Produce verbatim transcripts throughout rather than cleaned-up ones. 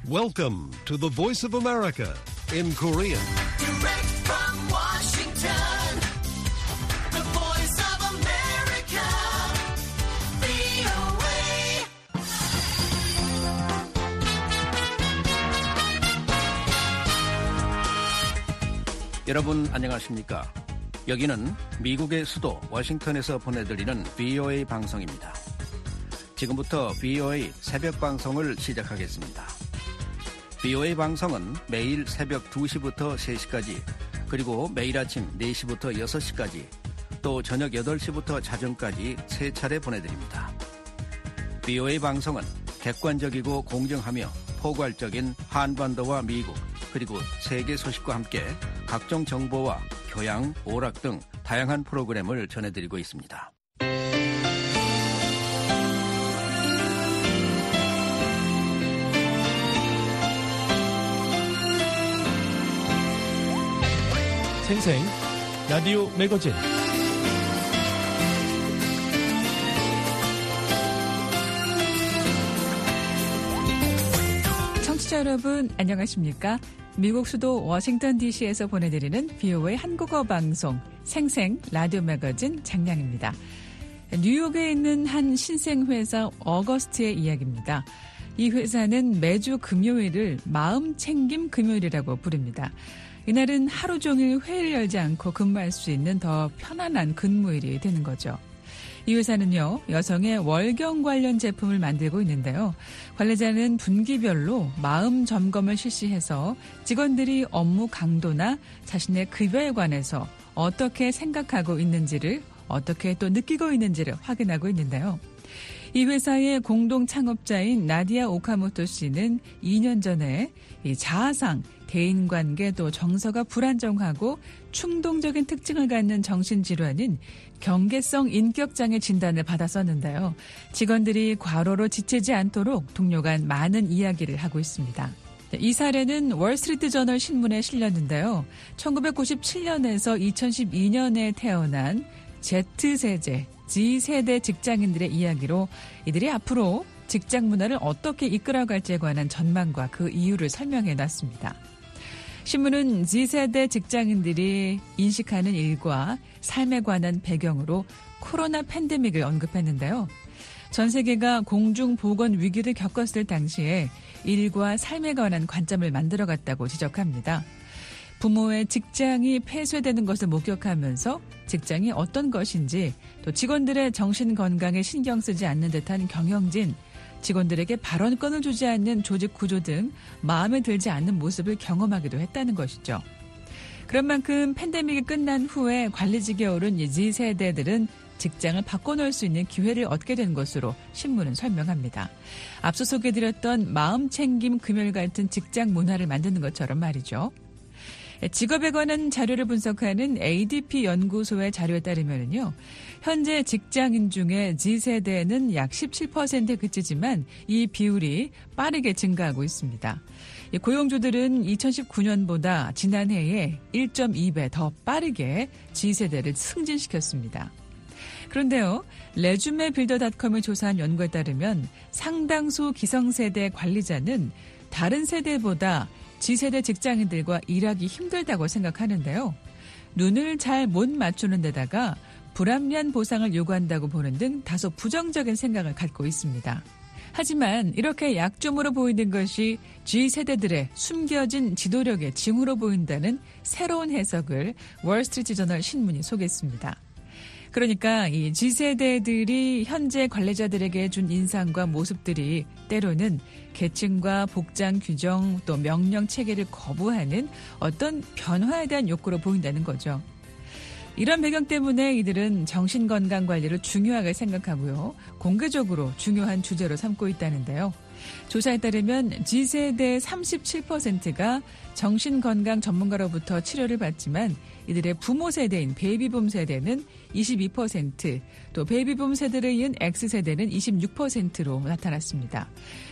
Welcome to the Voice of America in Korean. Direct from Washington, the Voice of America, 브이오에이. 여러분 안녕하십니까? 여기는 미국의 수도 워싱턴에서 보내드리는 브이오에이 방송입니다. 지금부터 브이오에이 새벽 방송을 시작하겠습니다. 브이오에이 방송은 매일 새벽 두 시부터 세 시까지, 그리고 매일 아침 네 시부터 여섯 시까지, 또 저녁 여덟 시부터 자정까지 세 차례 보내드립니다. 브이오에이 방송은 객관적이고 공정하며 포괄적인 한반도와 미국, 그리고 세계 소식과 함께 각종 정보와 교양, 오락 등 다양한 프로그램을 전해드리고 있습니다. 생생 라디오 매거진 청취자 여러분 안녕하십니까? 미국 수도 워싱턴 디씨에서 보내드리는 브이오에이 한국어 방송 생생 라디오 매거진 장량입니다. 뉴욕에 있는 한 신생회사 어거스트의 이야기입니다. 이 회사는 매주 금요일을 마음챙김 금요일이라고 부릅니다. 이날은 하루 종일 회의를 열지 않고 근무할 수 있는 더 편안한 근무일이 되는 거죠. 이 회사는요, 여성의 월경 관련 제품을 만들고 있는데요. 관리자는 분기별로 마음 점검을 실시해서 직원들이 업무 강도나 자신의 급여에 관해서 어떻게 생각하고 있는지를, 어떻게 또 느끼고 있는지를 확인하고 있는데요. 이 회사의 공동 창업자인 나디아 오카모토 씨는 이 년 전에 이 자아상, 대인관계 또 정서가 불안정하고 충동적인 특징을 갖는 정신질환인 경계성 인격장애 진단을 받았었는데요. 직원들이 과로로 지치지 않도록 동료 간 많은 이야기를 하고 있습니다. 이 사례는 월스트리트 저널 신문에 실렸는데요. 천구백구십칠 년에서 이천십이 년에 태어난 Z세대, Z세대 직장인들의 이야기로 이들이 앞으로 직장 문화를 어떻게 이끌어갈지에 관한 전망과 그 이유를 설명해 놨습니다. 신문은 Z세대 직장인들이 인식하는 일과 삶에 관한 배경으로 코로나 팬데믹을 언급했는데요. 전 세계가 공중보건 위기를 겪었을 당시에 일과 삶에 관한 관점을 만들어갔다고 지적합니다. 부모의 직장이 폐쇄되는 것을 목격하면서 직장이 어떤 것인지, 또 직원들의 정신건강에 신경 쓰지 않는 듯한 경영진, 직원들에게 발언권을 주지 않는 조직 구조 등 마음에 들지 않는 모습을 경험하기도 했다는 것이죠. 그런 만큼 팬데믹이 끝난 후에 관리직에 오른 Z세대들은 직장을 바꿔놓을 수 있는 기회를 얻게 된 것으로 신문은 설명합니다. 앞서 소개해드렸던 마음챙김 금요일 같은 직장 문화를 만드는 것처럼 말이죠. 직업에 관한 자료를 분석하는 에이디피 연구소의 자료에 따르면요, 현재 직장인 중에 Z세대는 약 십칠 퍼센트에 그치지만 이 비율이 빠르게 증가하고 있습니다. 고용주들은 이천십구 년보다 지난해에 일 점 이 배 더 빠르게 Z세대를 승진시켰습니다. 그런데요, 레주메 빌더닷컴을 조사한 연구에 따르면 상당수 기성세대 관리자는 다른 세대보다 Z세대 직장인들과 일하기 힘들다고 생각하는데요. 눈을 잘 못 맞추는 데다가 불합리한 보상을 요구한다고 보는 등 다소 부정적인 생각을 갖고 있습니다. 하지만 이렇게 약점으로 보이는 것이 Z세대들의 숨겨진 지도력의 징후로 보인다는 새로운 해석을 월스트리트 저널 신문이 소개했습니다. 그러니까 이 Z세대들이 현재 관리자들에게 준 인상과 모습들이 때로는 계층과 복장 규정 또 명령 체계를 거부하는 어떤 변화에 대한 욕구로 보인다는 거죠. 이런 배경 때문에 이들은 정신건강 관리를 중요하게 생각하고요. 공개적으로 중요한 주제로 삼고 있다는데요. 조사에 따르면 Z세대 삼십칠 퍼센트가 정신건강 전문가로부터 치료를 받지만 이들의 부모 세대인 베이비붐 세대는 이십이 퍼센트, 또 베이비붐 세대를 이은 X세대는 이십육 퍼센트로 나타났습니다.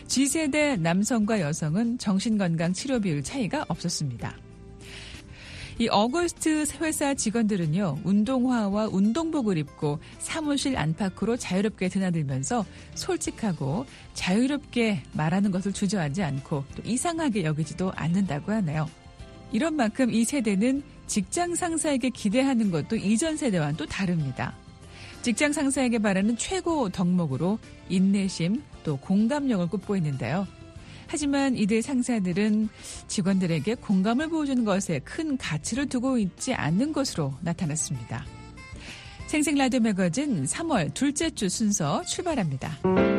G세대 남성과 여성은 정신건강 치료 비율 차이가 없었습니다. 이 어거스트 회사 직원들은요, 운동화와 운동복을 입고 사무실 안팎으로 자유롭게 드나들면서 솔직하고 자유롭게 말하는 것을 주저하지 않고 또 이상하게 여기지도 않는다고 하네요. 이런 만큼 이 세대는 직장 상사에게 기대하는 것도 이전 세대와는 또 다릅니다. 직장 상사에게 바라는 최고 덕목으로 인내심 또 공감력을 꼽고 있는데요. 하지만 이들 상사들은 직원들에게 공감을 보여주는 것에 큰 가치를 두고 있지 않는 것으로 나타났습니다. 생생라디오 매거진 삼월 둘째 주 순서 출발합니다.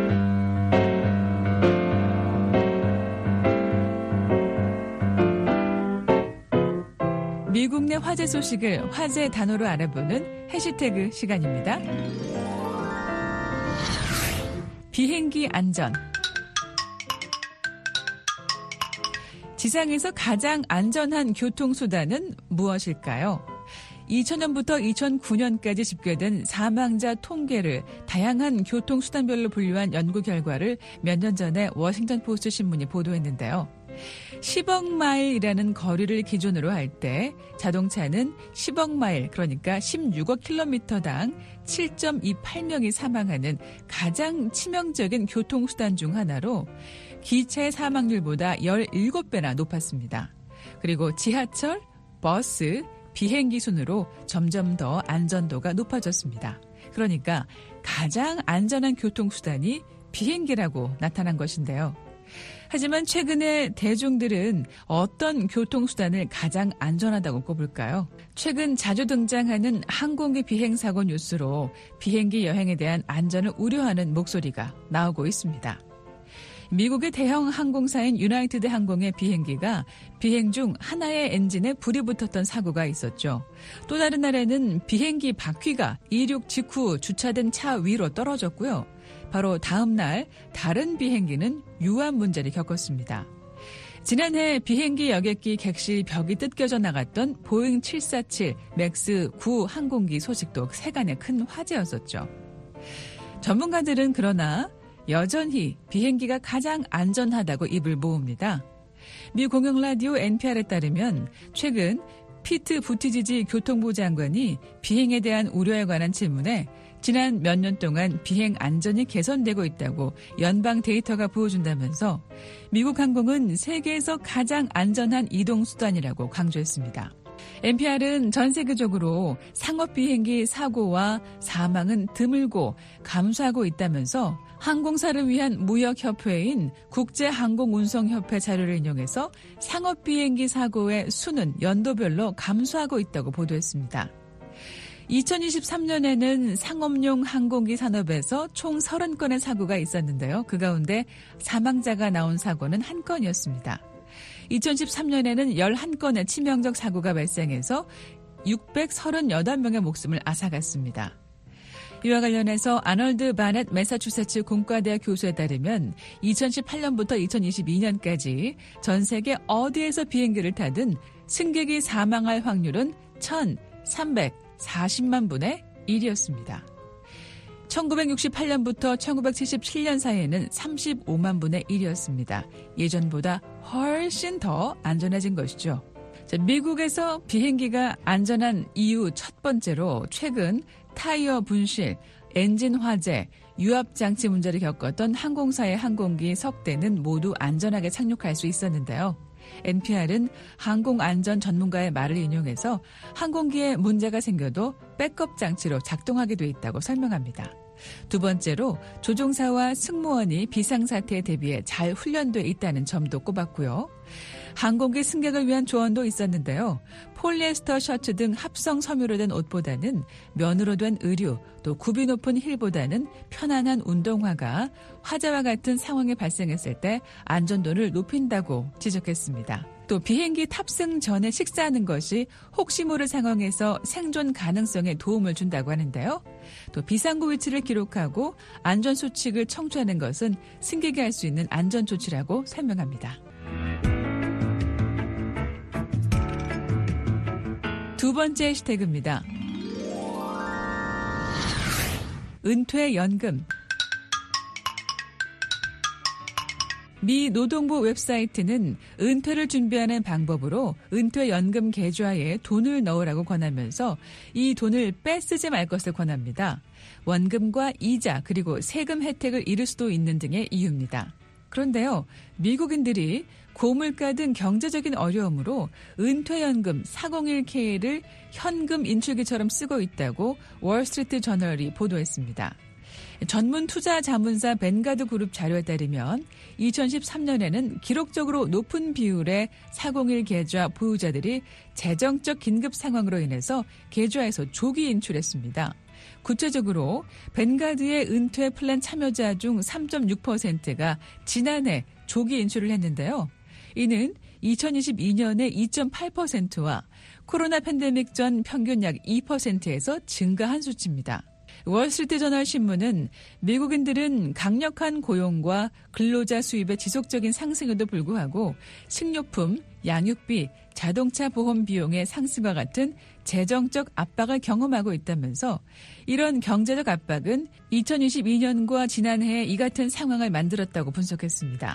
미국 내 화제 소식을 화제 단어로 알아보는 해시태그 시간입니다. 비행기 안전. 지상에서 가장 안전한 교통수단은 무엇일까요? 이천 년부터 이천구 년까지 집계된 사망자 통계를 다양한 교통수단별로 분류한 연구 결과를 몇 년 전에 워싱턴 포스트 신문이 보도했는데요. 십억 마일이라는 거리를 기준으로 할 때 자동차는 십억 마일, 그러니까 십육억 킬로미터당 칠 점 이팔 명이 사망하는 가장 치명적인 교통수단 중 하나로 기차의 사망률보다 열일곱 배나 높았습니다. 그리고 지하철, 버스, 비행기 순으로 점점 더 안전도가 높아졌습니다. 그러니까 가장 안전한 교통수단이 비행기라고 나타난 것인데요. 하지만 최근에 대중들은 어떤 교통수단을 가장 안전하다고 꼽을까요? 최근 자주 등장하는 항공기 비행사고 뉴스로 비행기 여행에 대한 안전을 우려하는 목소리가 나오고 있습니다. 미국의 대형 항공사인 유나이티드 항공의 비행기가 비행 중 하나의 엔진에 불이 붙었던 사고가 있었죠. 또 다른 날에는 비행기 바퀴가 이륙 직후 주차된 차 위로 떨어졌고요. 바로 다음 날 다른 비행기는 유한 문제를 겪었습니다. 지난해 비행기 여객기 객실 벽이 뜯겨져 나갔던 보잉 칠사칠 맥스 구 항공기 소식도 세간의 큰 화제였었죠. 전문가들은 그러나 여전히 비행기가 가장 안전하다고 입을 모읍니다. 미 공영라디오 엔피알에 따르면 최근 피트 부티지지 교통부 장관이 비행에 대한 우려에 관한 질문에 지난 몇 년 동안 비행 안전이 개선되고 있다고 연방 데이터가 보여준다면서 미국 항공은 세계에서 가장 안전한 이동수단이라고 강조했습니다. 엔피알은 전 세계적으로 상업 비행기 사고와 사망은 드물고 감소하고 있다면서 항공사를 위한 무역협회인 국제항공운송협회 자료를 인용해서 상업 비행기 사고의 수는 연도별로 감소하고 있다고 보도했습니다. 이천이십삼 년에는 상업용 항공기 산업에서 총 서른 건의 사고가 있었는데요. 그 가운데 사망자가 나온 사고는 한 건이었습니다. 이천십삼 년에는 열한 건의 치명적 사고가 발생해서 육백삼십팔 명의 목숨을 앗아갔습니다. 이와 관련해서 아널드 바넷 매사추세츠 공과대학 교수에 따르면 이천십팔 년부터 이천이십이 년까지 전 세계 어디에서 비행기를 타든 승객이 사망할 확률은 천삼백사십만 분의 일이었습니다. 천구백육십팔 년부터 천구백칠십칠 년 사이에는 삼십오만 분의 일이었습니다. 예전보다 훨씬 더 안전해진 것이죠. 자, 미국에서 비행기가 안전한 이유 첫 번째로 최근 타이어 분실, 엔진 화재, 유압장치 문제를 겪었던 항공사의 항공기 석 대는 모두 안전하게 착륙할 수 있었는데요. 엔피알은 항공안전 전문가의 말을 인용해서 항공기에 문제가 생겨도 백업 장치로 작동하게 돼 있다고 설명합니다. 두 번째로 조종사와 승무원이 비상사태에 대비해 잘 훈련돼 있다는 점도 꼽았고요. 항공기 승객을 위한 조언도 있었는데요. 폴리에스터 셔츠 등 합성 섬유로 된 옷보다는 면으로 된 의류, 또 굽이 높은 힐보다는 편안한 운동화가 화재와 같은 상황이 발생했을 때 안전도를 높인다고 지적했습니다. 또 비행기 탑승 전에 식사하는 것이 혹시 모를 상황에서 생존 가능성에 도움을 준다고 하는데요. 또 비상구 위치를 기록하고 안전수칙을 청취하는 것은 승객이 할 수 있는 안전조치라고 설명합니다. 두 번째 해시태그입니다. 은퇴연금. 미 노동부 웹사이트는 은퇴를 준비하는 방법으로 은퇴연금 계좌에 돈을 넣으라고 권하면서 이 돈을 빼쓰지 말 것을 권합니다. 원금과 이자 그리고 세금 혜택을 잃을 수도 있는 등의 이유입니다. 그런데요, 미국인들이 고물가 등 경제적인 어려움으로 은퇴연금 사공일 케이를 현금 인출기처럼 쓰고 있다고 월스트리트 저널이 보도했습니다. 전문 투자 자문사 벤가드 그룹 자료에 따르면 이천십삼 년에는 기록적으로 높은 비율의 사공일 계좌 보유자들이 재정적 긴급 상황으로 인해서 계좌에서 조기 인출했습니다. 구체적으로 벤가드의 은퇴 플랜 참여자 중 삼 점 육 퍼센트가 지난해 조기 인출을 했는데요. 이는 이천이십이 년의 이 점 팔 퍼센트와 코로나 팬데믹 전 평균 약 이 퍼센트에서 증가한 수치입니다. 월스트리트저널 신문은 미국인들은 강력한 고용과 근로자 수입의 지속적인 상승에도 불구하고 식료품, 양육비, 자동차 보험 비용의 상승과 같은 재정적 압박을 경험하고 있다면서 이런 경제적 압박은 이천이십이 년과 지난해 이 같은 상황을 만들었다고 분석했습니다.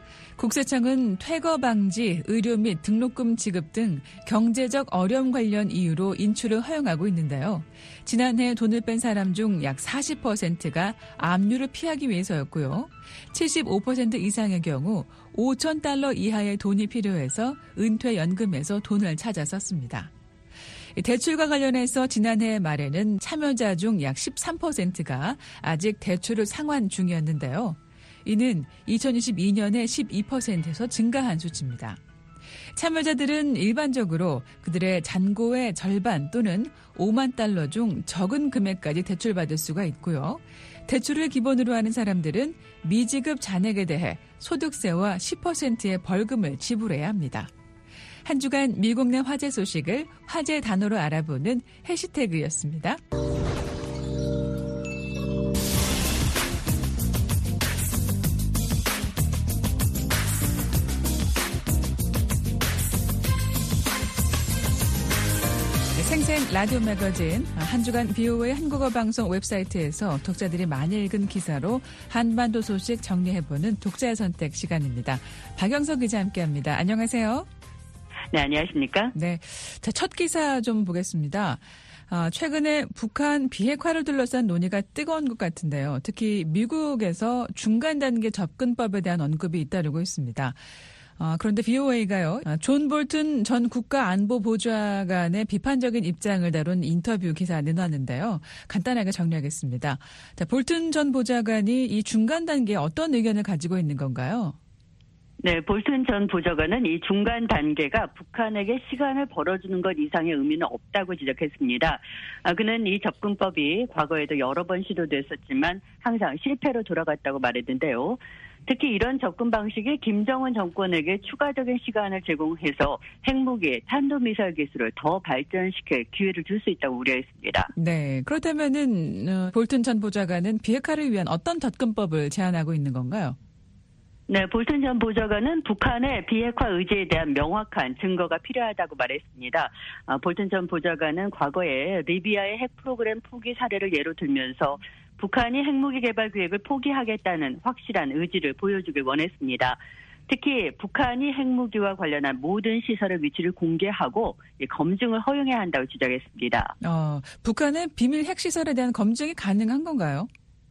국세청은 퇴거 방지, 의료 및 등록금 지급 등 경제적 어려움 관련 이유로 인출을 허용하고 있는데요. 지난해 돈을 뺀 사람 중 약 사십 퍼센트가 압류를 피하기 위해서였고요. 칠십오 퍼센트 이상의 경우 오천 달러 이하의 돈이 필요해서 은퇴연금에서 돈을 찾아 썼습니다. 대출과 관련해서 지난해 말에는 참여자 중 약 십삼 퍼센트가 아직 대출을 상환 중이었는데요. 이는 이천이십이 년에 십이 퍼센트에서 증가한 수치입니다. 참여자들은 일반적으로 그들의 잔고의 절반 또는 오만 달러 중 적은 금액까지 대출받을 수가 있고요. 대출을 기본으로 하는 사람들은 미지급 잔액에 대해 소득세와 십 퍼센트의 벌금을 지불해야 합니다. 한 주간 미국 내 화제 소식을 화제 단어로 알아보는 해시태그였습니다. 생생 라디오 매거진 한 주간 비오에이 한국어 방송 웹사이트에서 독자들이 많이 읽은 기사로 한반도 소식 정리해보는 독자의 선택 시간입니다. 박영석 기자 함께합니다. 안녕하세요. 네, 안녕하십니까? 네, 자, 첫 기사 좀 보겠습니다. 아, 최근에 북한 비핵화를 둘러싼 논의가 뜨거운 것 같은데요. 특히 미국에서 중간 단계 접근법에 대한 언급이 잇따르고 있습니다. 아, 그런데 비오에이가요, 존 볼튼 전 국가안보보좌관의 비판적인 입장을 다룬 인터뷰 기사 내놨는데요. 간단하게 정리하겠습니다. 자, 볼튼 전 보좌관이 이 중간 단계에 어떤 의견을 가지고 있는 건가요? 네, 볼튼 전 보좌관은 이 중간 단계가 북한에게 시간을 벌어주는 것 이상의 의미는 없다고 지적했습니다. 아, 그는 이 접근법이 과거에도 여러 번 시도됐었지만 항상 실패로 돌아갔다고 말했는데요. 특히 이런 접근 방식이 김정은 정권에게 추가적인 시간을 제공해서 핵무기, 탄도미사일 기술을 더 발전시킬 기회를 줄 수 있다고 우려했습니다. 네, 그렇다면은 어, 볼튼 전 보좌관은 비핵화를 위한 어떤 접근법을 제안하고 있는 건가요? 네, 볼튼 전 보좌관은 북한의 비핵화 의지에 대한 명확한 증거가 필요하다고 말했습니다. 아, 볼튼 전 보좌관은 과거에 리비아의 핵 프로그램 포기 사례를 예로 들면서 북한이 핵무기 개발 계획을 포기하겠다는 확실한 의지를 보여주길 원했습니다. 특히 북한이 핵무기와 관련한 모든 시설의 위치를 공개하고 검증을 허용해야 한다고 지적했습니다. 어, 북한의 비밀 핵시설에 대한 검증이 가능한 건가요?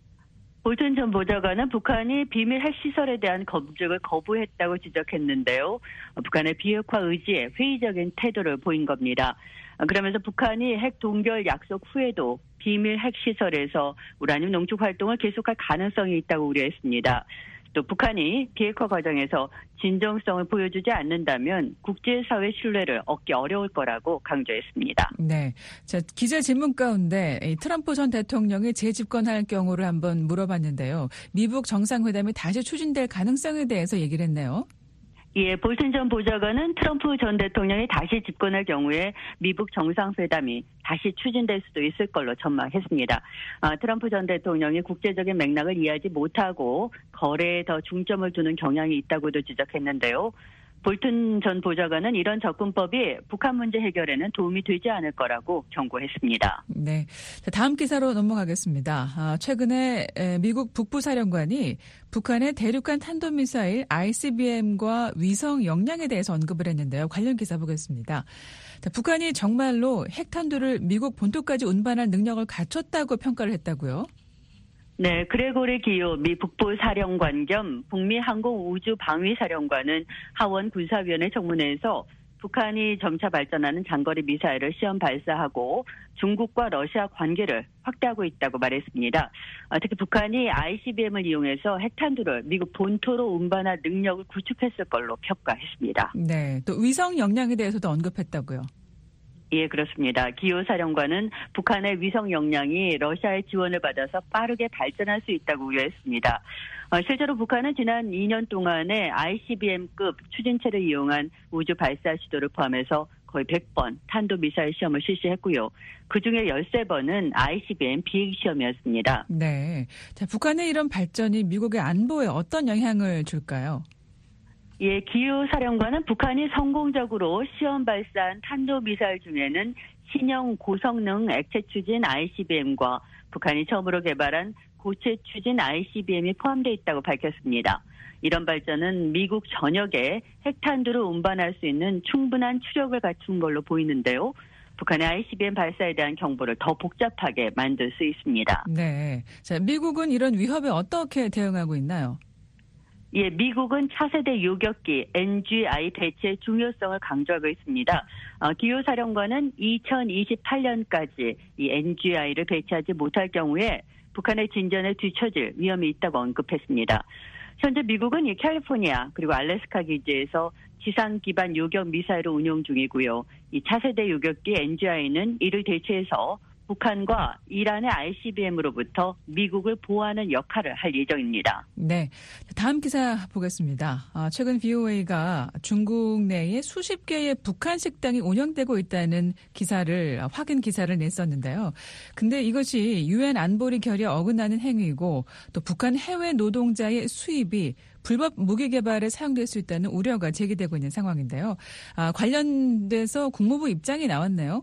볼튼 전 보좌관은 북한이 비밀 핵시설에 대한 검증을 거부했다고 지적했는데요. 북한의 비핵화 의지에 회의적인 태도를 보인 겁니다. 그러면서 북한이 핵 동결 약속 후에도 비밀 핵시설에서 우라늄 농축 활동을 계속할 가능성이 있다고 우려했습니다. 또 북한이 비핵화 과정에서 진정성을 보여주지 않는다면 국제사회 신뢰를 얻기 어려울 거라고 강조했습니다. 네, 자, 기자 질문 가운데 이 트럼프 전 대통령이 재집권할 경우를 한번 물어봤는데요. 미북 정상회담이 다시 추진될 가능성에 대해서 얘기를 했네요. 예, 볼튼 전 보좌관은 트럼프 전 대통령이 다시 집권할 경우에 미북 정상회담이 다시 추진될 수도 있을 걸로 전망했습니다. 아, 트럼프 전 대통령이 국제적인 맥락을 이해하지 못하고 거래에 더 중점을 두는 경향이 있다고도 지적했는데요. 볼튼 전 보좌관은 이런 접근법이 북한 문제 해결에는 도움이 되지 않을 거라고 경고했습니다. 네. 자, 다음 기사로 넘어가겠습니다. 아, 최근에 미국 북부사령관이 북한의 대륙간 탄도미사일 아이씨비엠과 위성 역량에 대해서 언급을 했는데요. 관련 기사 보겠습니다. 자, 북한이 정말로 핵탄두를 미국 본토까지 운반할 능력을 갖췄다고 평가를 했다고요? 네, 그레고리 기요 미 북부사령관 겸 북미 항공우주방위사령관은 하원 군사위원회 청문회에서 북한이 점차 발전하는 장거리 미사일을 시험 발사하고 중국과 러시아 관계를 확대하고 있다고 말했습니다. 특히 북한이 아이씨비엠을 이용해서 핵탄두를 미국 본토로 운반할 능력을 구축했을 걸로 평가했습니다. 네, 또 위성 역량에 대해서도 언급했다고요? 예, 그렇습니다. 기요 사령관은 북한의 위성 역량이 러시아의 지원을 받아서 빠르게 발전할 수 있다고 우려했습니다. 어, 실제로 북한은 지난 이 년 동안에 아이씨비엠급 추진체를 이용한 우주 발사 시도를 포함해서 거의 백 번 탄도미사일 시험을 실시했고요. 그중에 열세 번은 아이씨비엠 비행 시험이었습니다. 네, 자, 북한의 이런 발전이 미국의 안보에 어떤 영향을 줄까요? 예, 기유 사령관은 북한이 성공적으로 시험 발사한 탄도미사일 중에는 신형 고성능 액체 추진 아이씨비엠과 북한이 처음으로 개발한 고체 추진 아이씨비엠이 포함되어 있다고 밝혔습니다. 이런 발전은 미국 전역에 핵탄두를 운반할 수 있는 충분한 추력을 갖춘 걸로 보이는데요. 북한의 아이씨비엠 발사에 대한 경보를 더 복잡하게 만들 수 있습니다. 네, 자, 미국은 이런 위협에 어떻게 대응하고 있나요? 예, 미국은 차세대 요격기 엔지아이 배치의 중요성을 강조하고 있습니다. 어, 기요 사령관은 이천이십팔 년까지 이 엔지아이를 배치하지 못할 경우에 북한의 진전에 뒤처질 위험이 있다고 언급했습니다. 현재 미국은 이 캘리포니아 그리고 알래스카 기지에서 지상 기반 요격 미사일을 운용 중이고요. 이 차세대 요격기 엔지아이는 이를 대체해서 북한과 이란의 아이씨비엠으로부터 미국을 보호하는 역할을 할 예정입니다. 네, 다음 기사 보겠습니다. 아, 최근 브이오에이가 중국 내에 수십 개의 북한 식당이 운영되고 있다는 기사를 확인 기사를 냈었는데요. 근데 이것이 유엔 안보리 결의에 어긋나는 행위고 또 북한 해외 노동자의 수입이 불법 무기 개발에 사용될 수 있다는 우려가 제기되고 있는 상황인데요. 아, 관련돼서 국무부 입장이 나왔네요.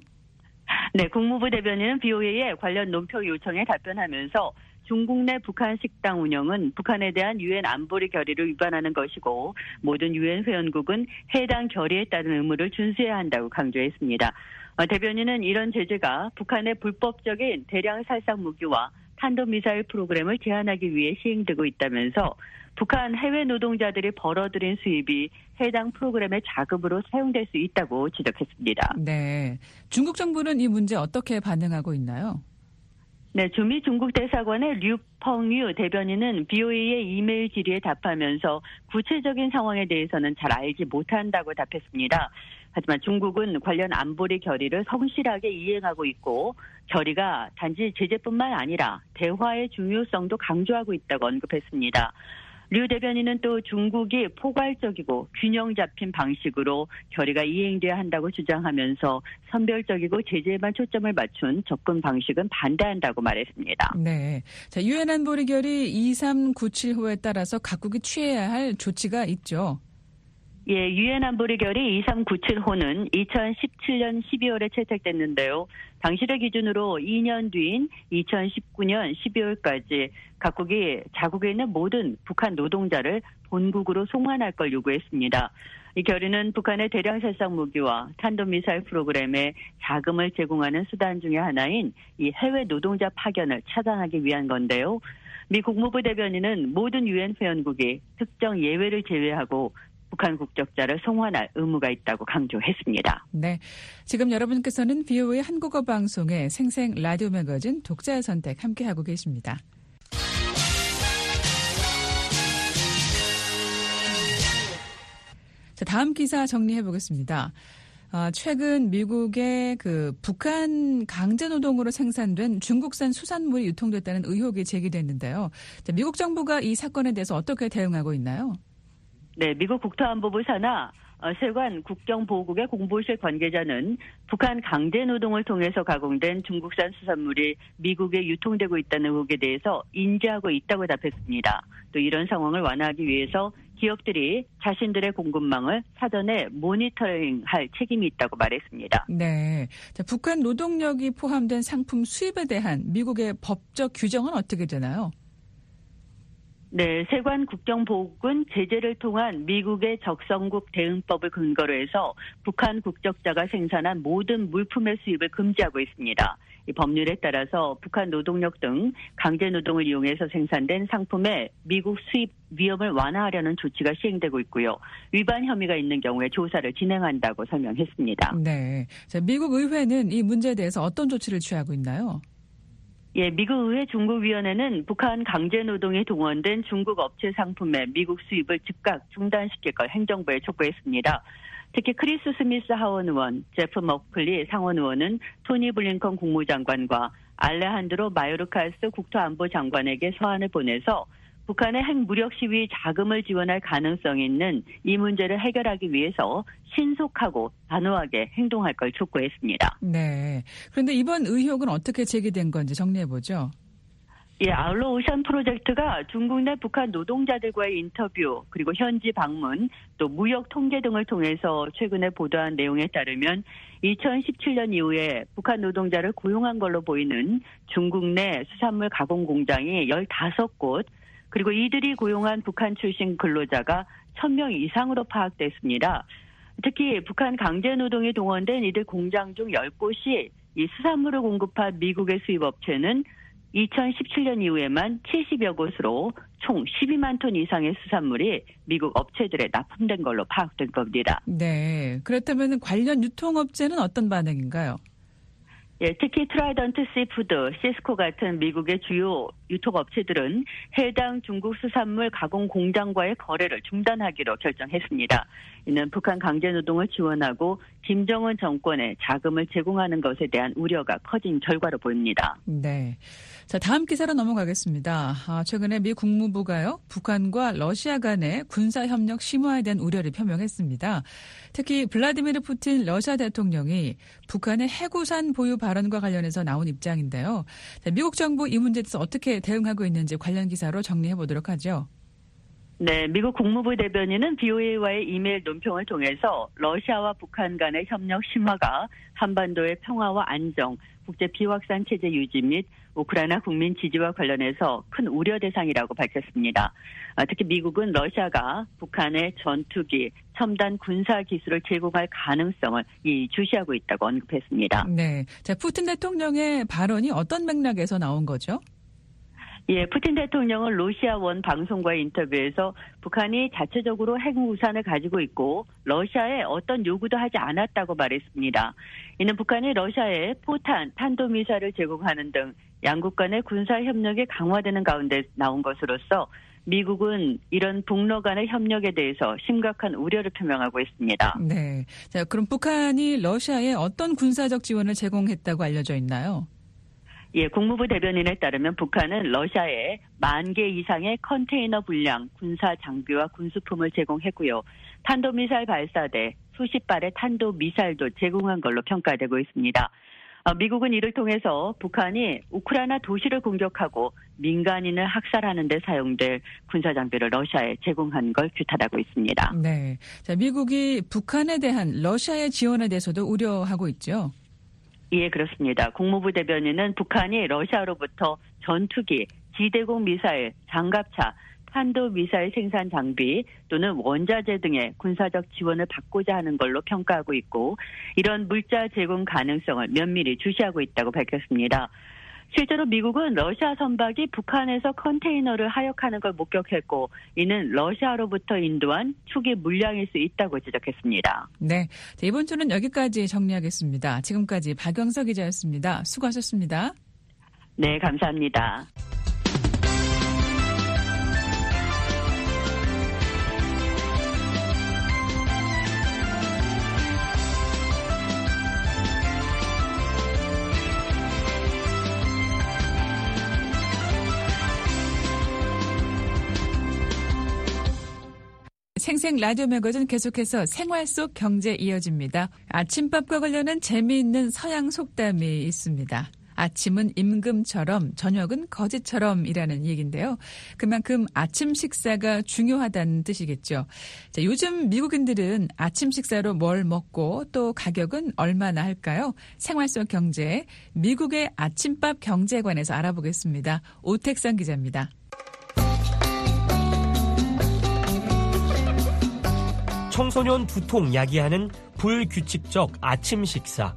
네, 국무부 대변인은 브이오에이의 관련 논평 요청에 답변하면서 중국 내 북한 식당 운영은 북한에 대한 유엔 안보리 결의를 위반하는 것이고 모든 유엔 회원국은 해당 결의에 따른 의무를 준수해야 한다고 강조했습니다. 어, 대변인은 이런 제재가 북한의 불법적인 대량 살상 무기와 탄도미사일 프로그램을 제한하기 위해 시행되고 있다면서 북한 해외 노동자들이 벌어들인 수입이 해당 프로그램의 자금으로 사용될 수 있다고 지적했습니다. 네, 중국 정부는 이 문제 어떻게 반응하고 있나요? 네, 주미 중국 대사관의 류펑유 대변인은 브이오에이의 이메일 질의에 답하면서 구체적인 상황에 대해서는 잘 알지 못한다고 답했습니다. 하지만 중국은 관련 안보리 결의를 성실하게 이행하고 있고 결의가 단지 제재뿐만 아니라 대화의 중요성도 강조하고 있다고 언급했습니다. 류 대변인은 또 중국이 포괄적이고 균형 잡힌 방식으로 결의가 이행돼야 한다고 주장하면서 선별적이고 제재에만 초점을 맞춘 접근 방식은 반대한다고 말했습니다. 네, 자, 유엔 안보리 결의 이삼구칠 호에 따라서 각국이 취해야 할 조치가 있죠. 예, 유엔 안보리 결의 이삼구칠 호는 이천십칠 년 십이월에 채택됐는데요. 당시를 기준으로 이 년 뒤인 이천십구 년 십이월까지 각국이 자국에 있는 모든 북한 노동자를 본국으로 송환할 걸 요구했습니다. 이 결의는 북한의 대량 살상 무기와 탄도미사일 프로그램에 자금을 제공하는 수단 중의 하나인 이 해외 노동자 파견을 차단하기 위한 건데요. 미 국무부 대변인은 모든 유엔 회원국이 특정 예외를 제외하고 북한 국적자를 송환할 의무가 있다고 강조했습니다. 네, 지금 여러분께서는 브이오에이 한국어 방송의 생생 라디오 매거진 독자의 선택 함께하고 계십니다. 자, 다음 기사 정리해 보겠습니다. 아, 최근 미국의 그 북한 강제노동으로 생산된 중국산 수산물이 유통됐다는 의혹이 제기됐는데요. 자, 미국 정부가 이 사건에 대해서 어떻게 대응하고 있나요? 네, 미국 국토안보부 산하 세관 국경보호국의 공보실 관계자는 북한 강제노동을 통해서 가공된 중국산 수산물이 미국에 유통되고 있다는 의혹에 대해서 인지하고 있다고 답했습니다. 또 이런 상황을 완화하기 위해서 기업들이 자신들의 공급망을 사전에 모니터링할 책임이 있다고 말했습니다. 네. 자, 북한 노동력이 포함된 상품 수입에 대한 미국의 법적 규정은 어떻게 되나요? 네, 세관 국정보호국은 제재를 통한 미국의 적성국 대응법을 근거로 해서 북한 국적자가 생산한 모든 물품의 수입을 금지하고 있습니다. 이 법률에 따라서 북한 노동력 등 강제 노동을 이용해서 생산된 상품의 미국 수입 위험을 완화하려는 조치가 시행되고 있고요. 위반 혐의가 있는 경우에 조사를 진행한다고 설명했습니다. 네. 자, 미국 의회는 이 문제에 대해서 어떤 조치를 취하고 있나요? 예, 미국 의회 중국위원회는 북한 강제노동에 동원된 중국 업체 상품의 미국 수입을 즉각 중단시킬 걸 행정부에 촉구했습니다. 특히 크리스 스미스 하원 의원, 제프 머클리 상원 의원은 토니 블링컨 국무장관과 알레한드로 마요르카스 국토안보장관에게 서한을 보내서 북한의 핵무력 시위 자금을 지원할 가능성이 있는 이 문제를 해결하기 위해서 신속하고 단호하게 행동할 걸 촉구했습니다. 네. 그런데 이번 의혹은 어떻게 제기된 건지 정리해보죠. 예, 아울러 오션 프로젝트가 중국 내 북한 노동자들과의 인터뷰, 그리고 현지 방문, 또 무역 통계 등을 통해서 최근에 보도한 내용에 따르면 이천십칠 년 이후에 북한 노동자를 고용한 걸로 보이는 중국 내 수산물 가공 공장이 열다섯 곳, 그리고 이들이 고용한 북한 출신 근로자가 천 명 이상으로 파악됐습니다. 특히 북한 강제노동에 동원된 이들 공장 중 열 곳이 이 수산물을 공급한 미국의 수입업체는 이천십칠 년 이후에만 칠십여 곳으로 총 십이만 톤 이상의 수산물이 미국 업체들에 납품된 걸로 파악된 겁니다. 네. 그렇다면 관련 유통업체는 어떤 반응인가요? 예, 특히 트라이던트 시푸드, 시스코 같은 미국의 주요 유통업체들은 해당 중국 수산물 가공 공장과의 거래를 중단하기로 결정했습니다. 이는 북한 강제노동을 지원하고 김정은 정권에 자금을 제공하는 것에 대한 우려가 커진 결과로 보입니다. 네. 자, 다음 기사로 넘어가겠습니다. 아, 최근에 미 국무부가요, 북한과 러시아 간의 군사협력 심화에 대한 우려를 표명했습니다. 특히 블라디미르 푸틴 러시아 대통령이 북한의 해구산 보유 발언과 관련해서 나온 입장인데요. 자, 미국 정부 이 문제에 대해서 어떻게 대응하고 있는지 관련 기사로 정리해 보도록 하죠. 네, 미국 국무부 대변인은 비오에이와의 이메일 논평을 통해서 러시아와 북한 간의 협력 심화가 한반도의 평화와 안정, 국제 비확산 체제 유지 및 우크라이나 국민 지지와 관련해서 큰 우려 대상이라고 밝혔습니다. 특히 미국은 러시아가 북한의 전투기, 첨단 군사 기술을 제공할 가능성을 주시하고 있다고 언급했습니다. 네, 자, 푸틴 대통령의 발언이 어떤 맥락에서 나온 거죠? 예, 푸틴 대통령은 러시아 원 방송과의 인터뷰에서 북한이 자체적으로 핵우산을 가지고 있고 러시아에 어떤 요구도 하지 않았다고 말했습니다. 이는 북한이 러시아에 포탄, 탄도미사일을 제공하는 등 양국 간의 군사협력이 강화되는 가운데 나온 것으로서 미국은 이런 북러 간의 협력에 대해서 심각한 우려를 표명하고 있습니다. 네, 자, 그럼 북한이 러시아에 어떤 군사적 지원을 제공했다고 알려져 있나요? 예, 국무부 대변인에 따르면 북한은 러시아에 만 개 이상의 컨테이너 분량 군사 장비와 군수품을 제공했고요. 탄도미사일 발사대, 수십 발의 탄도미사일도 제공한 걸로 평가되고 있습니다. 미국은 이를 통해서 북한이 우크라이나 도시를 공격하고 민간인을 학살하는 데 사용될 군사 장비를 러시아에 제공한 걸 규탄하고 있습니다. 네, 자, 미국이 북한에 대한 러시아의 지원에 대해서도 우려하고 있죠. 예, 그렇습니다. 국무부 대변인은 북한이 러시아로부터 전투기, 지대공 미사일, 장갑차, 탄도미사일 생산 장비 또는 원자재 등의 군사적 지원을 받고자 하는 걸로 평가하고 있고 이런 물자 제공 가능성을 면밀히 주시하고 있다고 밝혔습니다. 실제로 미국은 러시아 선박이 북한에서 컨테이너를 하역하는 걸 목격했고 이는 러시아로부터 인도한 초기 물량일 수 있다고 지적했습니다. 네, 자, 이번 주는 여기까지 정리하겠습니다. 지금까지 박영석 기자였습니다. 수고하셨습니다. 네, 감사합니다. 생생 라디오 매거진 계속해서 생활 속 경제 이어집니다. 아침밥과 관련한 재미있는 서양 속담이 있습니다. 아침은 임금처럼 저녁은 거지처럼이라는 얘기인데요. 그만큼 아침 식사가 중요하다는 뜻이겠죠. 자, 요즘 미국인들은 아침 식사로 뭘 먹고 또 가격은 얼마나 할까요? 생활 속 경제, 미국의 아침밥 경제에 관해서 알아보겠습니다. 오택상 기자입니다. 청소년 두통 야기하는 불규칙적 아침 식사.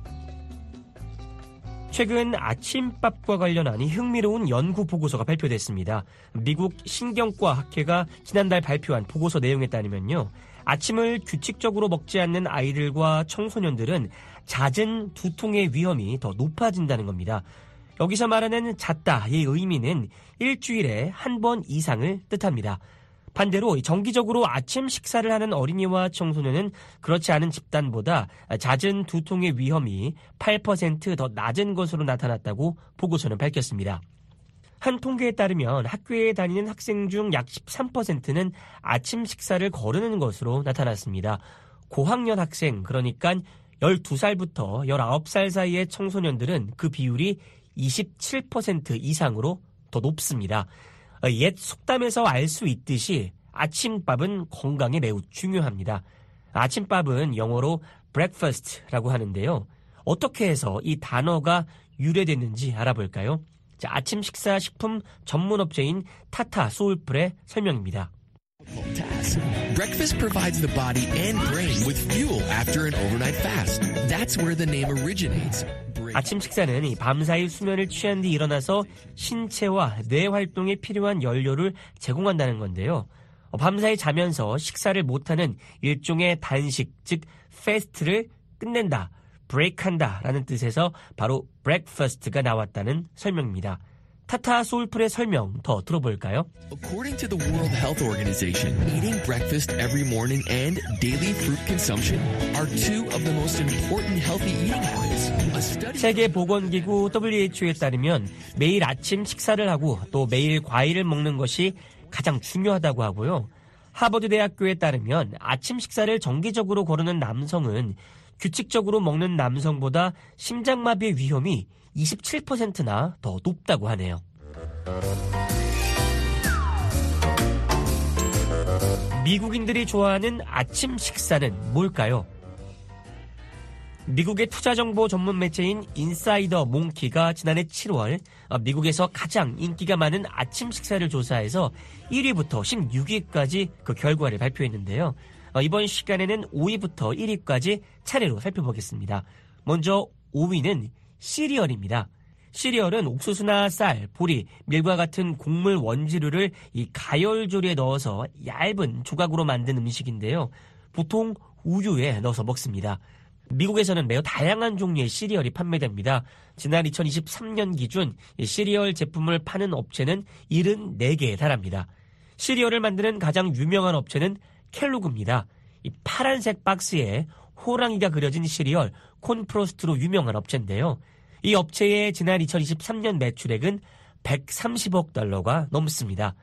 최근 아침밥과 관련한 흥미로운 연구 보고서가 발표됐습니다. 미국 신경과 학회가 지난달 발표한 보고서 내용에 따르면요. 아침을 규칙적으로 먹지 않는 아이들과 청소년들은 잦은 두통의 위험이 더 높아진다는 겁니다. 여기서 말하는 잦다의 의미는 일주일에 한 번 이상을 뜻합니다. 반대로 정기적으로 아침 식사를 하는 어린이와 청소년은 그렇지 않은 집단보다 잦은 두통의 위험이 팔 퍼센트 더 낮은 것으로 나타났다고 보고서는 밝혔습니다. 한 통계에 따르면 학교에 다니는 학생 중 약 십삼 퍼센트는 아침 식사를 거르는 것으로 나타났습니다. 고학년 학생, 그러니까 열두 살부터 열아홉 살 사이의 청소년들은 그 비율이 이십칠 퍼센트 이상으로 더 높습니다. 옛 속담에서 알 수 있듯이 아침밥은 건강에 매우 중요합니다. 아침밥은 영어로 breakfast라고 하는데요. 어떻게 해서 이 단어가 유래됐는지 알아볼까요? 자, 아침 식사 식품 전문 업체인 타타 소울풀의 설명입니다. Breakfast provides the body and brain with fuel after an overnight fast. That's where the name originates. 아침 식사는 이 밤사이 수면을 취한 뒤 일어나서 신체와 뇌 활동에 필요한 연료를 제공한다는 건데요. 밤사이 자면서 식사를 못하는 일종의 단식, 즉 패스트를 끝낸다, 브레이크한다 라는 뜻에서 바로 breakfast가 나왔다는 설명입니다. 타타 소울풀의 설명 더 들어볼까요? According to the World Health Organization, eating breakfast every morning and daily fruit consumption are two of the most important healthy eating habits. A study... 세계보건기구 더블유에이치오에 따르면 매일 아침 식사를 하고 또 매일 과일을 먹는 것이 가장 중요하다고 하고요. 하버드 대학교에 따르면 아침 식사를 정기적으로 거르는 남성은 규칙적으로 먹는 남성보다 심장마비의 위험이 이십칠 퍼센트나 더 높다고 하네요. 미국인들이 좋아하는 아침 식사는 뭘까요? 미국의 투자정보 전문 매체인 인사이더 몽키가 지난해 칠월 미국에서 가장 인기가 많은 아침 식사를 조사해서 일 위부터 십육 위까지 그 결과를 발표했는데요. 이번 시간에는 오 위부터 일 위까지 차례로 살펴보겠습니다. 먼저 오 위는 시리얼입니다. 시리얼은 옥수수나 쌀, 보리, 밀과 같은 곡물 원재료를 이 가열조리에 넣어서 얇은 조각으로 만든 음식인데요. 보통 우유에 넣어서 먹습니다. 미국에서는 매우 다양한 종류의 시리얼이 판매됩니다. 지난 이천이십삼 년 기준 시리얼 제품을 파는 업체는 칠십사 개에 달합니다. 시리얼을 만드는 가장 유명한 업체는 켈로그입니다. 이 파란색 박스에 호랑이가 그려진 시리얼 콘프로스트로 유명한 업체인데요. 이 업체의 지난 이천이십삼 년 매출액은 백삼십억 달러가 넘습니다.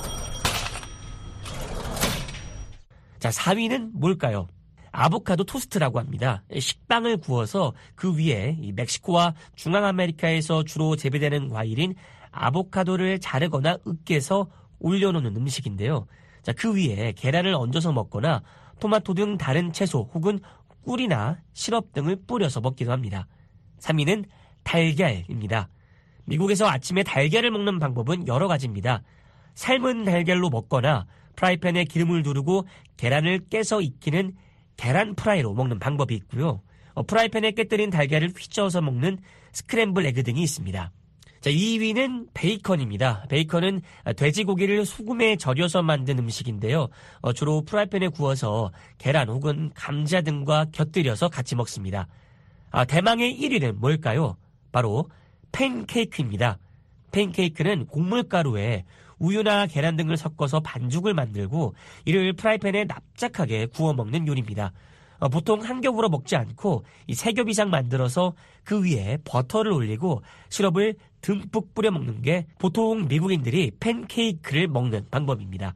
자, 사 위는 뭘까요? 아보카도 토스트라고 합니다. 식빵을 구워서 그 위에 이 멕시코와 중앙아메리카에서 주로 재배되는 과일인 아보카도를 자르거나 으깨서 올려놓는 음식인데요. 자, 그 위에 계란을 얹어서 먹거나 토마토 등 다른 채소 혹은 꿀이나 시럽 등을 뿌려서 먹기도 합니다. 삼 위는 달걀입니다. 미국에서 아침에 달걀을 먹는 방법은 여러 가지입니다. 삶은 달걀로 먹거나 프라이팬에 기름을 두르고 계란을 깨서 익히는 계란 프라이로 먹는 방법이 있고요. 어, 프라이팬에 깨뜨린 달걀을 휘저어서 먹는 스크램블 에그 등이 있습니다. 자, 이 위는 베이컨입니다. 베이컨은 돼지고기를 소금에 절여서 만든 음식인데요. 어, 주로 프라이팬에 구워서 계란 혹은 감자 등과 곁들여서 같이 먹습니다. 아, 대망의 일 위는 뭘까요? 바로 팬케이크입니다. 팬케이크는 곡물가루에 우유나 계란 등을 섞어서 반죽을 만들고 이를 프라이팬에 납작하게 구워 먹는 요리입니다. 어, 보통 한 겹으로 먹지 않고 이 세 겹 이상 만들어서 그 위에 버터를 올리고 시럽을 듬뿍 뿌려 먹는 게 보통 미국인들이 팬케이크를 먹는 방법입니다.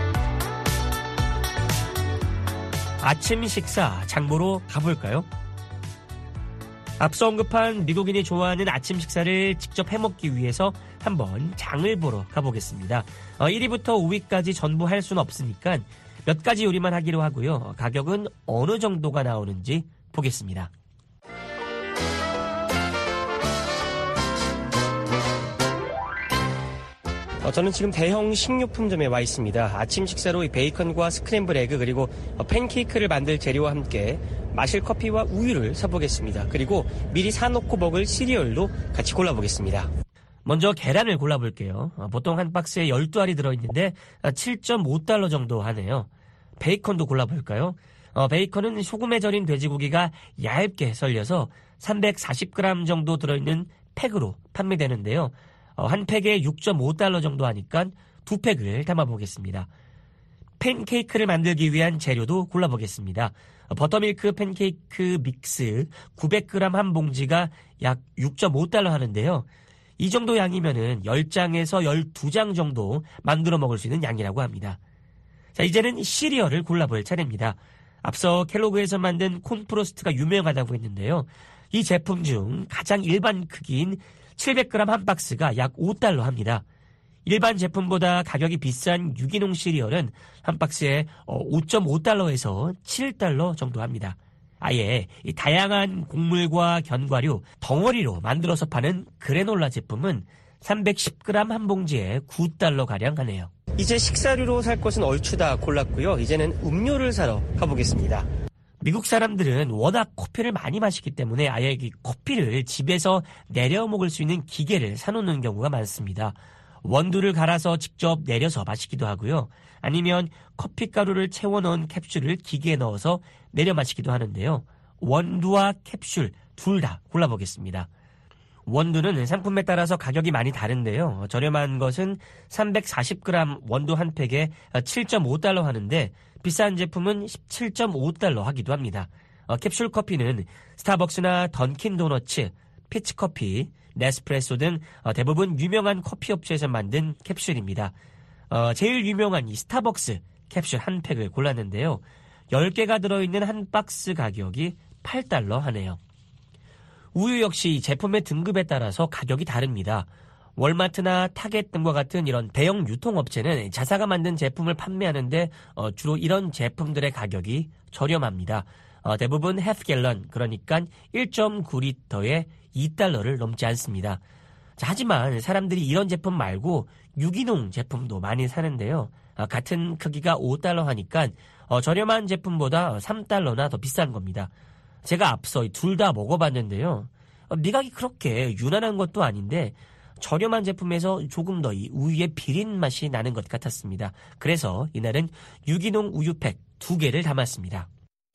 아침 식사 장보러 가볼까요? 앞서 언급한 미국인이 좋아하는 아침 식사를 직접 해먹기 위해서 한번 장을 보러 가보겠습니다. 어, 일 위부터 오 위까지 전부 할 수는 없으니까 몇 가지 요리만 하기로 하고요. 가격은 어느 정도가 나오는지 보겠습니다. 어, 저는 지금 대형 식료품점에 와 있습니다. 아침 식사로 이 베이컨과 스크램블 에그 그리고 어, 팬케이크를 만들 재료와 함께 마실 커피와 우유를 사보겠습니다. 그리고 미리 사놓고 먹을 시리얼도 같이 골라보겠습니다. 먼저 계란을 골라볼게요. 어, 보통 한 박스에 열두 알이 들어있는데 어, 칠 점 오 달러 정도 하네요. 베이컨도 골라볼까요? 어, 베이컨은 소금에 절인 돼지고기가 얇게 썰려서 삼백사십 그램 정도 들어있는 팩으로 판매되는데요. 어, 한 팩에 육 점 오 달러 정도 하니까 두 팩을 담아보겠습니다. 팬케이크를 만들기 위한 재료도 골라보겠습니다. 어, 버터밀크 팬케이크 믹스 구백 그램 한 봉지가 약 육 점 오 달러 하는데요. 이 정도 양이면은 십 장에서 십이 장 정도 만들어 먹을 수 있는 양이라고 합니다. 자, 이제는 시리얼을 골라볼 차례입니다. 앞서 켈로그에서 만든 콘프로스트가 유명하다고 했는데요. 이 제품 중 가장 일반 크기인 칠백 그램 한 박스가 약 오 달러 합니다. 일반 제품보다 가격이 비싼 유기농 시리얼은 한 박스에 오 점 오 달러에서 칠 달러 정도 합니다. 아예 이 다양한 곡물과 견과류, 덩어리로 만들어서 파는 그래놀라 제품은 삼백십 그램 한 봉지에 구 달러가량 하네요. 이제 식사류로 살 것은 얼추 다 골랐고요. 이제는 음료를 사러 가보겠습니다. 미국 사람들은 워낙 커피를 많이 마시기 때문에 아예 이 커피를 집에서 내려 먹을 수 있는 기계를 사놓는 경우가 많습니다. 원두를 갈아서 직접 내려서 마시기도 하고요. 아니면 커피가루를 채워넣은 캡슐을 기계에 넣어서 내려 마시기도 하는데요. 원두와 캡슐 둘 다 골라보겠습니다. 원두는 상품에 따라서 가격이 많이 다른데요. 저렴한 것은 삼백사십 그램 원두 한 팩에 칠 점 오 달러 하는데 비싼 제품은 십칠 점 오 달러 하기도 합니다. 어, 캡슐 커피는 스타벅스나 던킨 도너츠, 피치커피, 네스프레소 등 어, 대부분 유명한 커피 업체에서 만든 캡슐입니다. 어, 제일 유명한 이 스타벅스 캡슐 한 팩을 골랐는데요. 열 개가 들어있는 한 박스 가격이 팔 달러 하네요. 우유 역시 제품의 등급에 따라서 가격이 다릅니다. 월마트나 타겟 등과 같은 이런 대형 유통업체는 자사가 만든 제품을 판매하는데 어, 주로 이런 제품들의 가격이 저렴합니다. 어, 대부분 half 갤런, 그러니까 일 점 구 리터에 이 달러를 넘지 않습니다. 자, 하지만 사람들이 이런 제품 말고 유기농 제품도 많이 사는데요. 어, 같은 크기가 오 달러 하니까 어, 저렴한 제품보다 삼 달러나 더 비싼 겁니다. 제가 앞서 둘 다 먹어봤는데요. 어, 미각이 그렇게 유난한 것도 아닌데 저렴한 제품에서 조금 더 이 우유의 비린 맛이 나는 것 같았습니다. 그래서 이날은 유기농 우유팩 두 개를 담았습니다.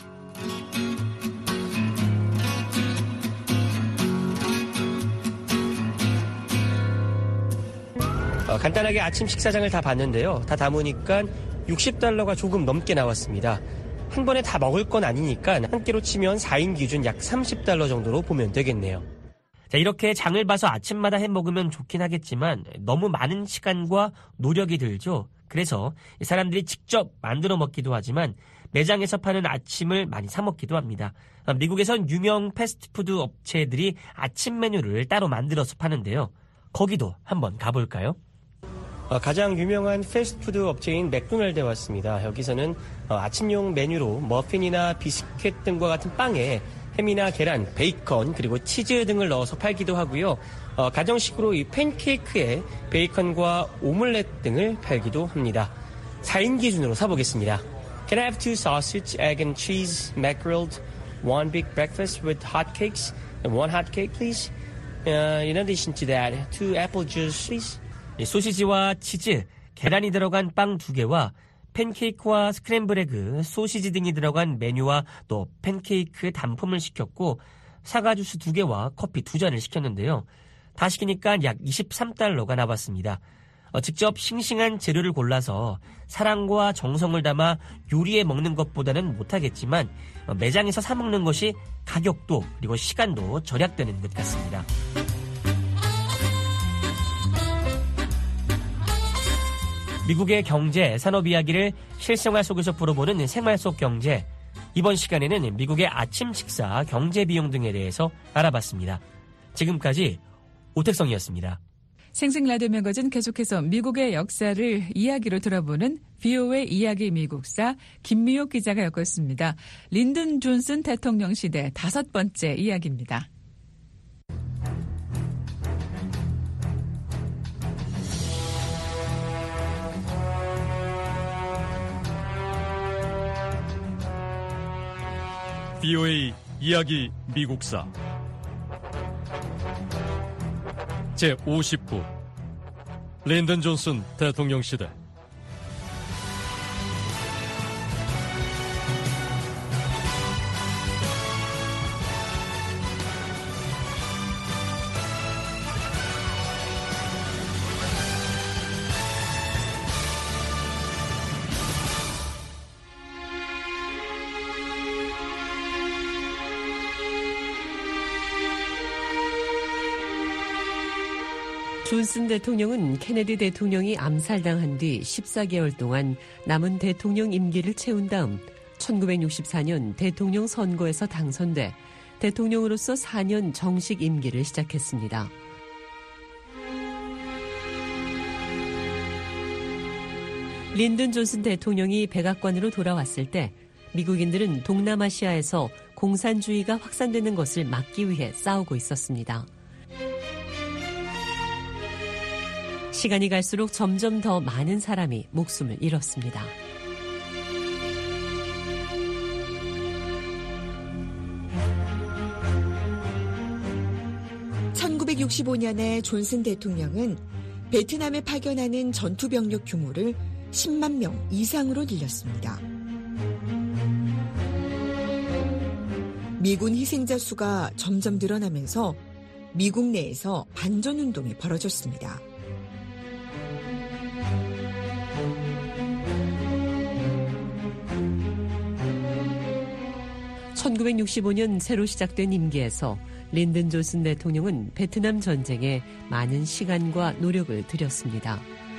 어, 간단하게 아침 식사장을 다 봤는데요. 다 담으니까 육십 달러가 조금 넘게 나왔습니다. 한 번에 다 먹을 건 아니니까 한 끼로 치면 사 인 기준 약 삼십 달러 정도로 보면 되겠네요. 자, 이렇게 장을 봐서 아침마다 해 먹으면 좋긴 하겠지만 너무 많은 시간과 노력이 들죠. 그래서 사람들이 직접 만들어 먹기도 하지만 매장에서 파는 아침을 많이 사 먹기도 합니다. 미국에선 유명 패스트푸드 업체들이 아침 메뉴를 따로 만들어서 파는데요. 거기도 한번 가볼까요? 어, 가장 유명한 패스트푸드 업체인 맥도날드에 왔습니다. 여기서는 어, 아침용 메뉴로 머핀이나 비스켓 등과 같은 빵에 햄이나 계란, 베이컨, 그리고 치즈 등을 넣어서 팔기도 하고요. 어, 가정식으로 이 팬케이크에 베이컨과 오믈렛 등을 팔기도 합니다. 사 인 기준으로 사보겠습니다. Can I have two sausage, egg and cheese, mackereled, one big breakfast with hot cakes, and one hot cake, please? Uh, in addition to that, two apple juice, please. 소시지와 치즈, 계란이 들어간 빵 두 개와 팬케이크와 스크램블 에그, 소시지 등이 들어간 메뉴와 또 팬케이크 단품을 시켰고 사과 주스 두 개와 커피 두 잔을 시켰는데요. 다 시키니까 약 이십삼 달러가 나왔습니다. 어, 직접 싱싱한 재료를 골라서 사랑과 정성을 담아 요리해 먹는 것보다는 못하겠지만 어, 매장에서 사 먹는 것이 가격도 그리고 시간도 절약되는 것 같습니다. 미국의 경제, 산업 이야기를 실생활 속에서 풀어보는 생활 속 경제. 이번 시간에는 미국의 아침 식사, 경제 비용 등에 대해서 알아봤습니다. 지금까지 오택성이었습니다. 생생 라디오 매거진 계속해서 미국의 역사를 이야기로 들어보는 브이오에이 이야기 미국사 김미옥 기자가 엮었습니다. 린든 존슨 대통령 시대 다섯 번째 이야기입니다. 브이오에이 이야기 미국사 제오십 부 린든 존슨 대통령 시대. 존슨 대통령은 케네디 대통령이 암살당한 뒤 십사 개월 동안 남은 대통령 임기를 채운 다음 천구백육십사 년 대통령 선거에서 당선돼 대통령으로서 사 년 정식 임기를 시작했습니다. 린든 존슨 대통령이 백악관으로 돌아왔을 때 미국인들은 동남아시아에서 공산주의가 확산되는 것을 막기 위해 싸우고 있었습니다. 시간이 갈수록 점점 더 많은 사람이 목숨을 잃었습니다. 천구백육십오 년에 존슨 대통령은 베트남에 파견하는 전투병력 규모를 십만 명 이상으로 늘렸습니다. 미군 희생자 수가 점점 늘어나면서 미국 내에서 반전운동이 벌어졌습니다. 천구백육십오 년 새로 시작된 임기에서 린든 존슨 대통령은 베트남 전쟁에 많은 시간과 노력을 들였습니다.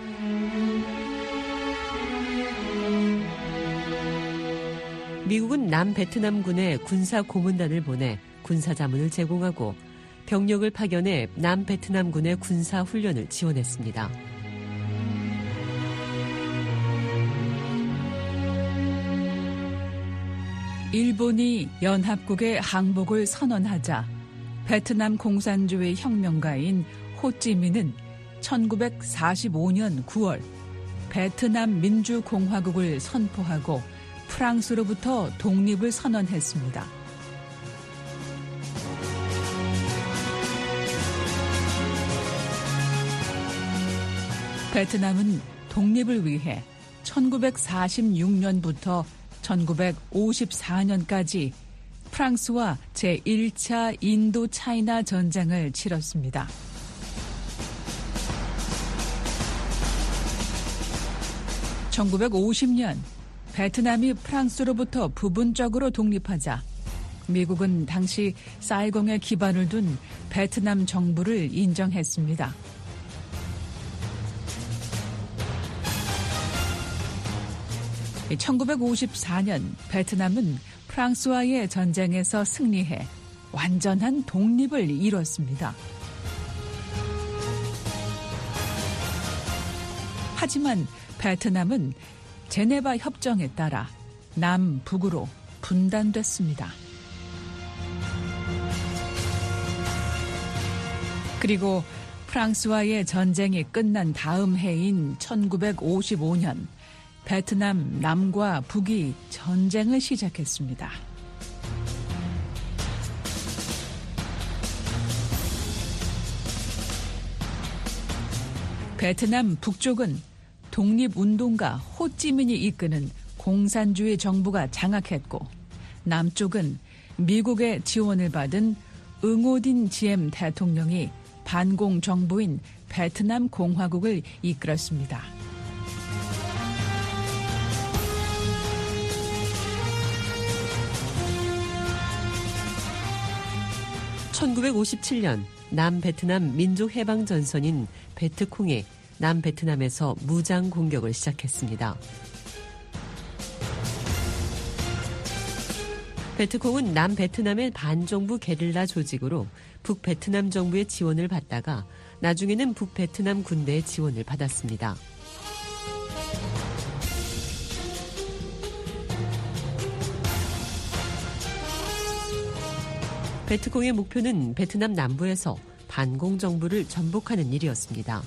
미국은 남베트남군에 군사 고문단을 보내 군사 자문을 제공하고 병력을 파견해 남베트남군의 군사 훈련을 지원했습니다. 일본이 연합국의 항복을 선언하자 베트남 공산주의 혁명가인 호찌민은 천구백사십오 년 구월 베트남 민주공화국을 선포하고 프랑스로부터 독립을 선언했습니다. 베트남은 독립을 위해 천구백사십육 년부터 천구백오십사 년까지 프랑스와 제일 차 인도 차이나 전쟁을 치렀습니다. 천구백오십 년 베트남이 프랑스로부터 부분적으로 독립하자 미국은 당시 사이공에 기반을 둔 베트남 정부를 인정했습니다. 천구백오십사 년 베트남은 프랑스와의 전쟁에서 승리해 완전한 독립을 이뤘습니다. 하지만 베트남은 제네바 협정에 따라 남북으로 분단됐습니다. 그리고 프랑스와의 전쟁이 끝난 다음 해인 천구백오십오 년 베트남 남과 북이 전쟁을 시작했습니다. 베트남 북쪽은 독립운동가 호찌민이 이끄는 공산주의 정부가 장악했고 남쪽은 미국의 지원을 받은 응오딘 지엠 대통령이 반공 정부인 베트남 공화국을 이끌었습니다. 천구백오십칠 년 남베트남 민족해방전선인 베트콩이 남베트남에서 무장 공격을 시작했습니다. 베트콩은 남베트남의 반정부 게릴라 조직으로 북베트남 정부의 지원을 받다가 나중에는 북베트남 군대의 지원을 받았습니다. 베트콩의 목표는 베트남 남부에서 반공 정부를 전복하는 일이었습니다.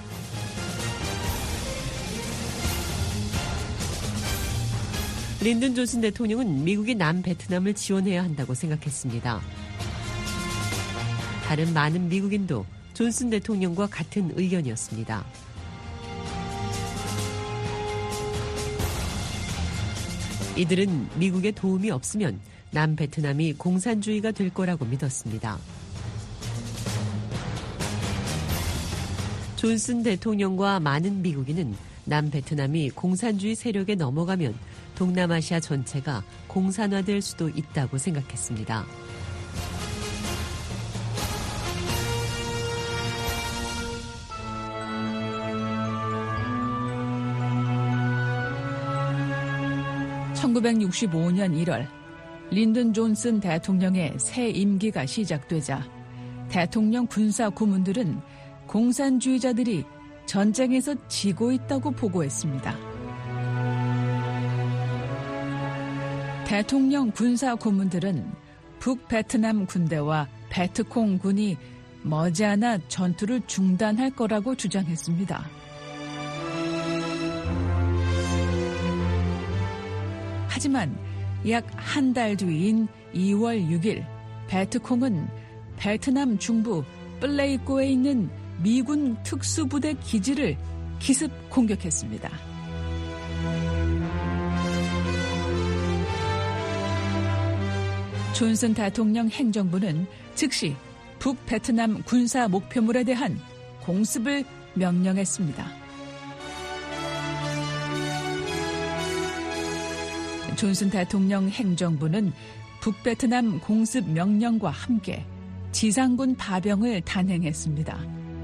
린든 존슨 대통령은 미국이 남베트남을 지원해야 한다고 생각했습니다. 다른 많은 미국인도 존슨 대통령과 같은 의견이었습니다. 이들은 미국의 도움이 없으면 남베트남이 공산주의가 될 거라고 믿었습니다. 존슨 대통령과 많은 미국인은 남베트남이 공산주의 세력에 넘어가면 동남아시아 전체가 공산화될 수도 있다고 생각했습니다. 천구백육십오 년 일월 린든 존슨 대통령의 새 임기가 시작되자 대통령 군사 고문들은 공산주의자들이 전쟁에서 지고 있다고 보고했습니다. 대통령 군사 고문들은 북베트남 군대와 베트콩 군이 머지않아 전투를 중단할 거라고 주장했습니다. 하지만 약 한 달 뒤인 이월 육일 베트콩은 베트남 중부 플레이코에 있는 미군 특수부대 기지를 기습 공격했습니다. 존슨 대통령 행정부는 즉시 북베트남 군사 목표물에 대한 공습을 명령했습니다. 존슨 대통령 행정부는 북베트남 공습 명령과 함께 지상군 파병을 단행했습니다.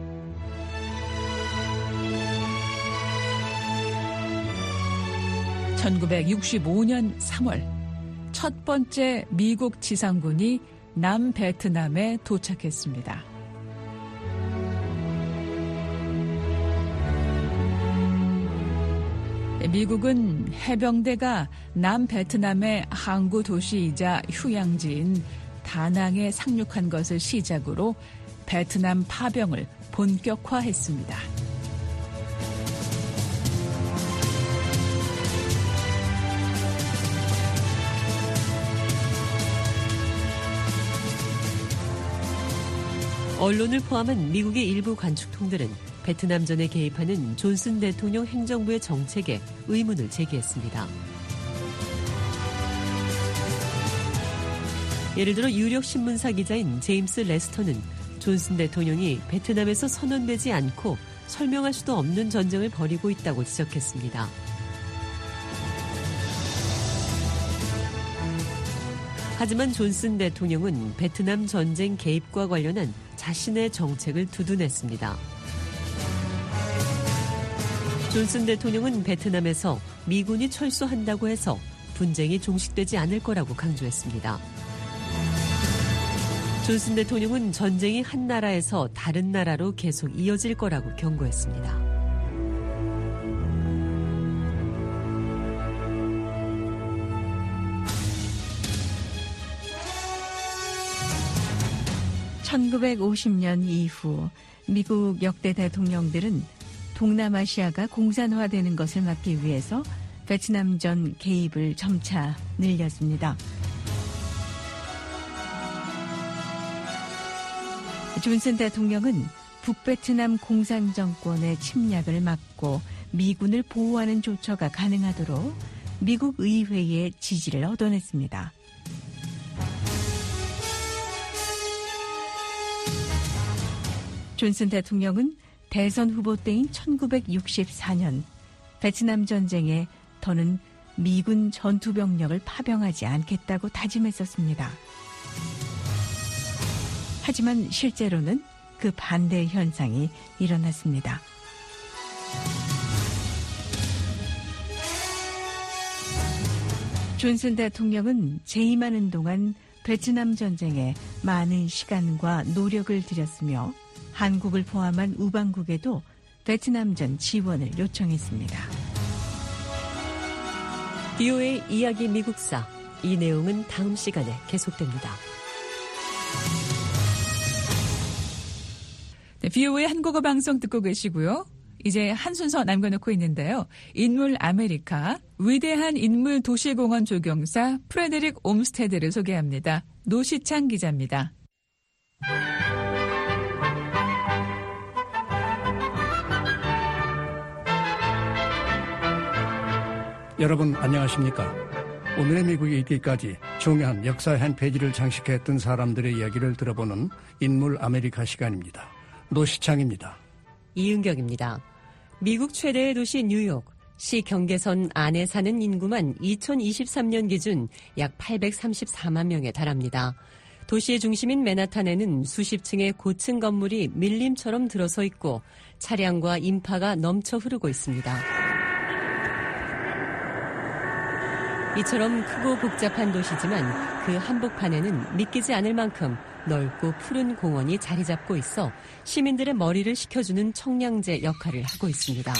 천구백육십오 년 삼월 첫 번째 미국 지상군이 남베트남에 도착했습니다. 미국은 해병대가 남베트남의 항구 도시이자 휴양지인 다낭에 상륙한 것을 시작으로 베트남 파병을 본격화했습니다. 언론을 포함한 미국의 일부 관측통들은 베트남전에 개입하는 존슨 대통령 행정부의 정책에 의문을 제기했습니다. 예를 들어 유력 신문사 기자인 제임스 레스터는 존슨 대통령이 베트남에서 선언되지 않고 설명할 수도 없는 전쟁을 벌이고 있다고 지적했습니다. 하지만 존슨 대통령은 베트남 전쟁 개입과 관련한 자신의 정책을 두둔했습니다. 존슨 대통령은 베트남에서 미군이 철수한다고 해서 분쟁이 종식되지 않을 거라고 강조했습니다. 존슨 대통령은 전쟁이 한 나라에서 다른 나라로 계속 이어질 거라고 경고했습니다. 천구백오십 년 이후 미국 역대 대통령들은 동남아시아가 공산화되는 것을 막기 위해서 베트남전 개입을 점차 늘렸습니다. 존슨 대통령은 북베트남 공산정권의 침략을 막고 미군을 보호하는 조처가 가능하도록 미국 의회의 지지를 얻어냈습니다. 존슨 대통령은 대선 후보 때인 천구백육십사 년 베트남 전쟁에 더는 미군 전투병력을 파병하지 않겠다고 다짐했었습니다. 하지만 실제로는 그 반대 현상이 일어났습니다. 존슨 대통령은 재임하는 동안 베트남 전쟁에 많은 시간과 노력을 들였으며 한국을 포함한 우방국에도 베트남전 지원을 요청했습니다. 비오에이 이야기 미국사. 이 내용은 다음 시간에 계속됩니다. 네, 비오에이 한국어 방송 듣고 계시고요. 이제 한 순서 남겨놓고 있는데요. 인물 아메리카, 위대한 인물 도시공원 조경사 프레데릭 옴스테드를 소개합니다. 노시창 기자입니다. 여러분 안녕하십니까? 오늘의 미국에 있기까지 중요한 역사 한 페이지를 장식했던 사람들의 이야기를 들어보는 인물 아메리카 시간입니다. 노시창입니다. 이은경입니다. 미국 최대의 도시 뉴욕, 시 경계선 안에 사는 인구만 이천이십삼 년 기준 약 팔백삼십사만 명에 달합니다. 도시의 중심인 맨하탄에는 수십 층의 고층 건물이 밀림처럼 들어서 있고 차량과 인파가 넘쳐 흐르고 있습니다. 이처럼 크고 복잡한 도시지만 그 한복판에는 믿기지 않을 만큼 넓고 푸른 공원이 자리 잡고 있어 시민들의 머리를 식혀주는 청량제 역할을 하고 있습니다.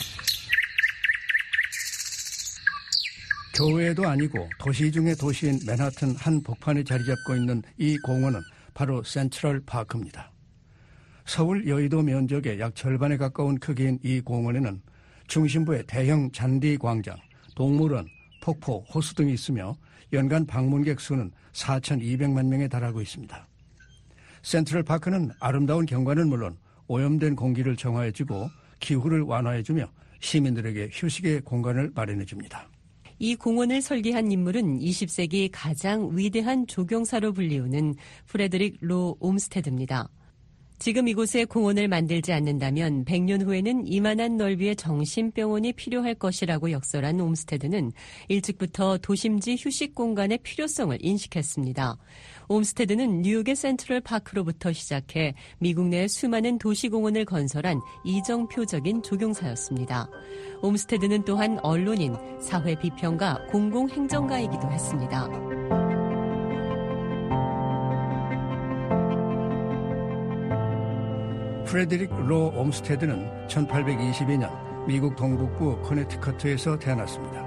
교외도 아니고 도시 중의 도시인 맨하튼 한복판에 자리 잡고 있는 이 공원은 바로 센트럴 파크입니다. 서울 여의도 면적의 약 절반에 가까운 크기인 이 공원에는 중심부에 대형 잔디 광장, 동물원, 폭포, 호수 등이 있으며 연간 방문객 수는 사천이백만 명에 달하고 있습니다. 센트럴 파크는 아름다운 경관은 물론 오염된 공기를 정화해주고 기후를 완화해주며 시민들에게 휴식의 공간을 마련해줍니다. 이 공원을 설계한 인물은 이십 세기 가장 위대한 조경사로 불리우는 프레드릭 로 옴스테드입니다. 지금 이곳에 공원을 만들지 않는다면 백 년 후에는 이만한 넓이의 정신병원이 필요할 것이라고 역설한 옴스테드는 일찍부터 도심지 휴식 공간의 필요성을 인식했습니다. 옴스테드는 뉴욕의 센트럴 파크로부터 시작해 미국 내 수많은 도시공원을 건설한 이정표적인 조경사였습니다. 옴스테드는 또한 언론인, 사회비평가, 공공행정가이기도 했습니다. 프레드릭 로 옴스테드는 천팔백이십이 년 미국 동북부 커네티커트에서 태어났습니다.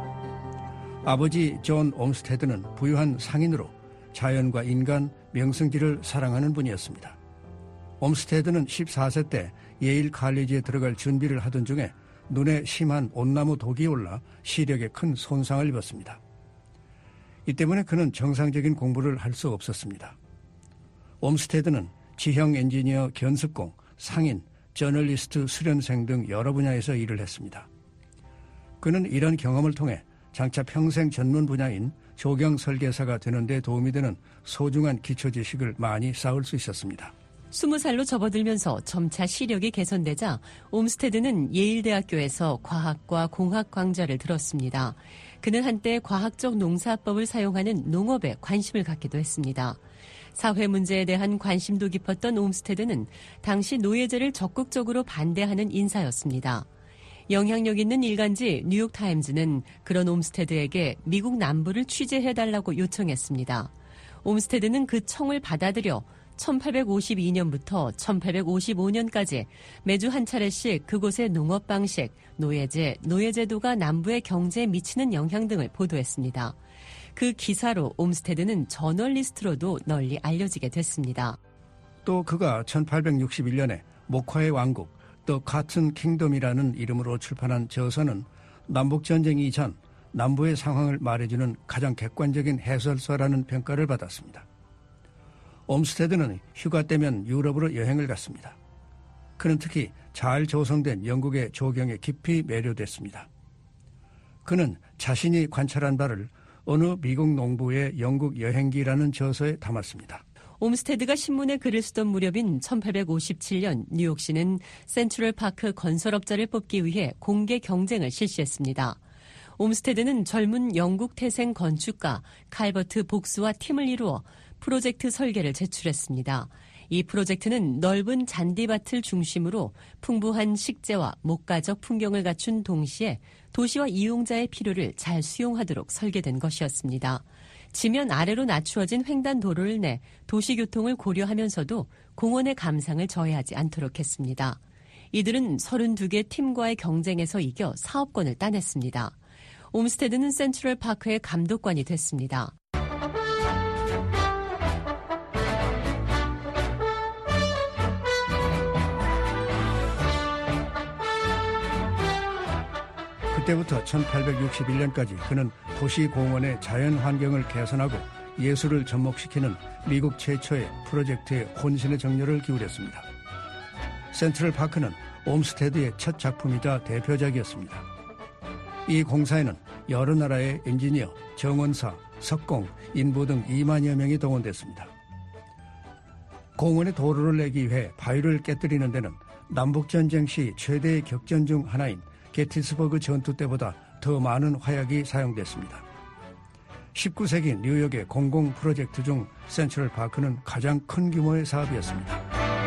아버지 존 옴스테드는 부유한 상인으로 자연과 인간, 명승지를 사랑하는 분이었습니다. 옴스테드는 십사 세 때 예일 칼리지에 들어갈 준비를 하던 중에 눈에 심한 온나무 독이 올라 시력에 큰 손상을 입었습니다. 이 때문에 그는 정상적인 공부를 할 수 없었습니다. 옴스테드는 지형 엔지니어 견습공, 상인, 저널리스트, 수련생 등 여러 분야에서 일을 했습니다. 그는 이런 경험을 통해 장차 평생 전문 분야인 조경 설계사가 되는 데 도움이 되는 소중한 기초 지식을 많이 쌓을 수 있었습니다. 스무 살로 접어들면서 점차 시력이 개선되자 옴스테드는 예일대학교에서 과학과 공학 강좌를 들었습니다. 그는 한때 과학적 농사법을 사용하는 농업에 관심을 갖기도 했습니다. 사회 문제에 대한 관심도 깊었던 옴스테드는 당시 노예제를 적극적으로 반대하는 인사였습니다. 영향력 있는 일간지 뉴욕타임즈는 그런 옴스테드에게 미국 남부를 취재해달라고 요청했습니다. 옴스테드는 그 청을 받아들여 천팔백오십이 년부터 천팔백오십오 년까지 매주 한 차례씩 그곳의 농업 방식, 노예제, 노예제도가 남부의 경제에 미치는 영향 등을 보도했습니다. 그 기사로 옴스테드는 저널리스트로도 널리 알려지게 됐습니다. 또 그가 천팔백육십일 년에 목화의 왕국, 더 카튼 킹덤이라는 이름으로 출판한 저서는 남북전쟁 이전 남부의 상황을 말해주는 가장 객관적인 해설서라는 평가를 받았습니다. 옴스테드는 휴가 때면 유럽으로 여행을 갔습니다. 그는 특히 잘 조성된 영국의 조경에 깊이 매료됐습니다. 그는 자신이 관찰한 바를 어느 미국 농부의 영국 여행기라는 저서에 담았습니다. 옴스테드가 신문에 글을 쓰던 무렵인 천팔백오십칠 년 뉴욕시는 센트럴파크 건설업자를 뽑기 위해 공개 경쟁을 실시했습니다. 옴스테드는 젊은 영국 태생 건축가 칼버트 복스와 팀을 이루어 프로젝트 설계를 제출했습니다. 이 프로젝트는 넓은 잔디밭을 중심으로 풍부한 식재와 목가적 풍경을 갖춘 동시에 도시와 이용자의 필요를 잘 수용하도록 설계된 것이었습니다. 지면 아래로 낮추어진 횡단도로를 내 도시교통을 고려하면서도 공원의 감상을 저해하지 않도록 했습니다. 이들은 서른두 개 팀과의 경쟁에서 이겨 사업권을 따냈습니다. 옴스테드는 센트럴 파크의 감독관이 됐습니다. 그때부터 천팔백육십일 년까지 그는 도시공원의 자연환경을 개선하고 예술을 접목시키는 미국 최초의 프로젝트에 혼신의 정열을 기울였습니다. 센트럴 파크는 옴스테드의 첫 작품이자 대표작이었습니다. 이 공사에는 여러 나라의 엔지니어, 정원사, 석공, 인부 등 이만여 명이 동원됐습니다. 공원의 도로를 내기 위해 바위를 깨뜨리는 데는 남북전쟁 시 최대의 격전 중 하나인 게티스버그 전투 때보다 더 많은 화약이 사용됐습니다. 십구 세기 뉴욕의 공공 프로젝트 중 센트럴 파크는 가장 큰 규모의 사업이었습니다.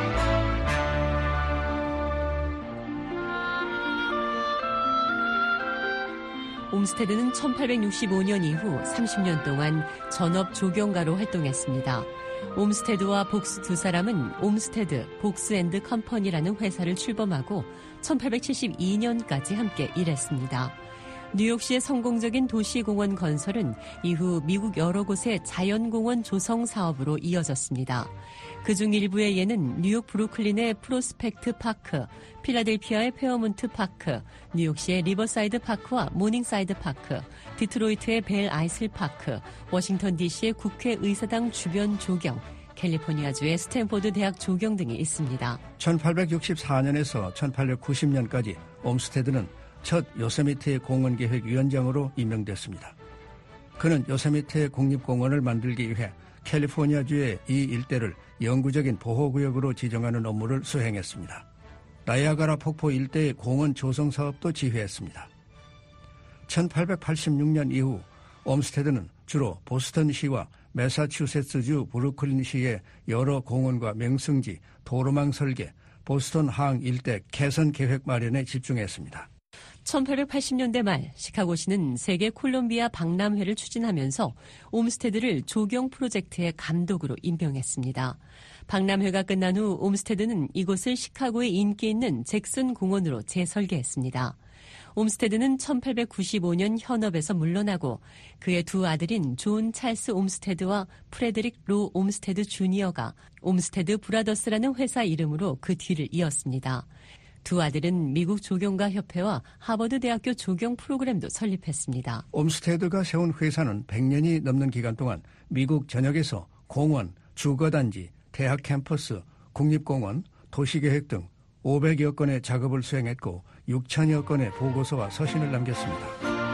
옴스테드는 천팔백육십오 년 이후 삼십 년 동안 전업 조경가로 활동했습니다. 옴스테드와 복스 두 사람은 옴스테드 복스 앤드 컴퍼니라는 회사를 출범하고 천팔백칠십이 년까지 함께 일했습니다. 뉴욕시의 성공적인 도시공원 건설은 이후 미국 여러 곳의 자연공원 조성 사업으로 이어졌습니다. 그중 일부의 예는 뉴욕 브루클린의 프로스펙트 파크, 필라델피아의 페어몬트 파크, 뉴욕시의 리버사이드 파크와 모닝사이드 파크, 디트로이트의 벨 아이슬 파크, 워싱턴 디씨의 국회의사당 주변 조경, 캘리포니아주의 스탠포드 대학 조경 등이 있습니다. 천팔백육십사 년에서 천팔백구십 년까지 옴스테드는 첫 요세미테 공원계획위원장으로 임명됐습니다. 그는 요세미테 국립공원을 만들기 위해 캘리포니아주의 이 일대를 영구적인 보호구역으로 지정하는 업무를 수행했습니다. 나이아가라 폭포 일대의 공원 조성 사업도 지휘했습니다. 천팔백팔십육 년 이후 옴스테드는 주로 보스턴시와 매사추세츠주 브루클린시의 여러 공원과 명승지, 도로망 설계, 보스턴 항 일대 개선 계획 마련에 집중했습니다. 천팔백팔십 년대 말 시카고시는 세계 콜롬비아 박람회를 추진하면서 옴스테드를 조경 프로젝트의 감독으로 임명했습니다. 박람회가 끝난 후 옴스테드는 이곳을 시카고의 인기 있는 잭슨 공원으로 재설계했습니다. 옴스테드는 천팔백구십오 년 현업에서 물러나고 그의 두 아들인 존 찰스 옴스테드와 프레드릭 로 옴스테드 주니어가 옴스테드 브라더스라는 회사 이름으로 그 뒤를 이었습니다. 두 아들은 미국 조경가 협회와 하버드 대학교 조경 프로그램도 설립했습니다. 옴스테드가 세운 회사는 백 년이 넘는 기간 동안 미국 전역에서 공원, 주거단지, 대학 캠퍼스, 국립공원, 도시계획 등 오백여 건의 작업을 수행했고 육천여 건의 보고서와 서신을 남겼습니다.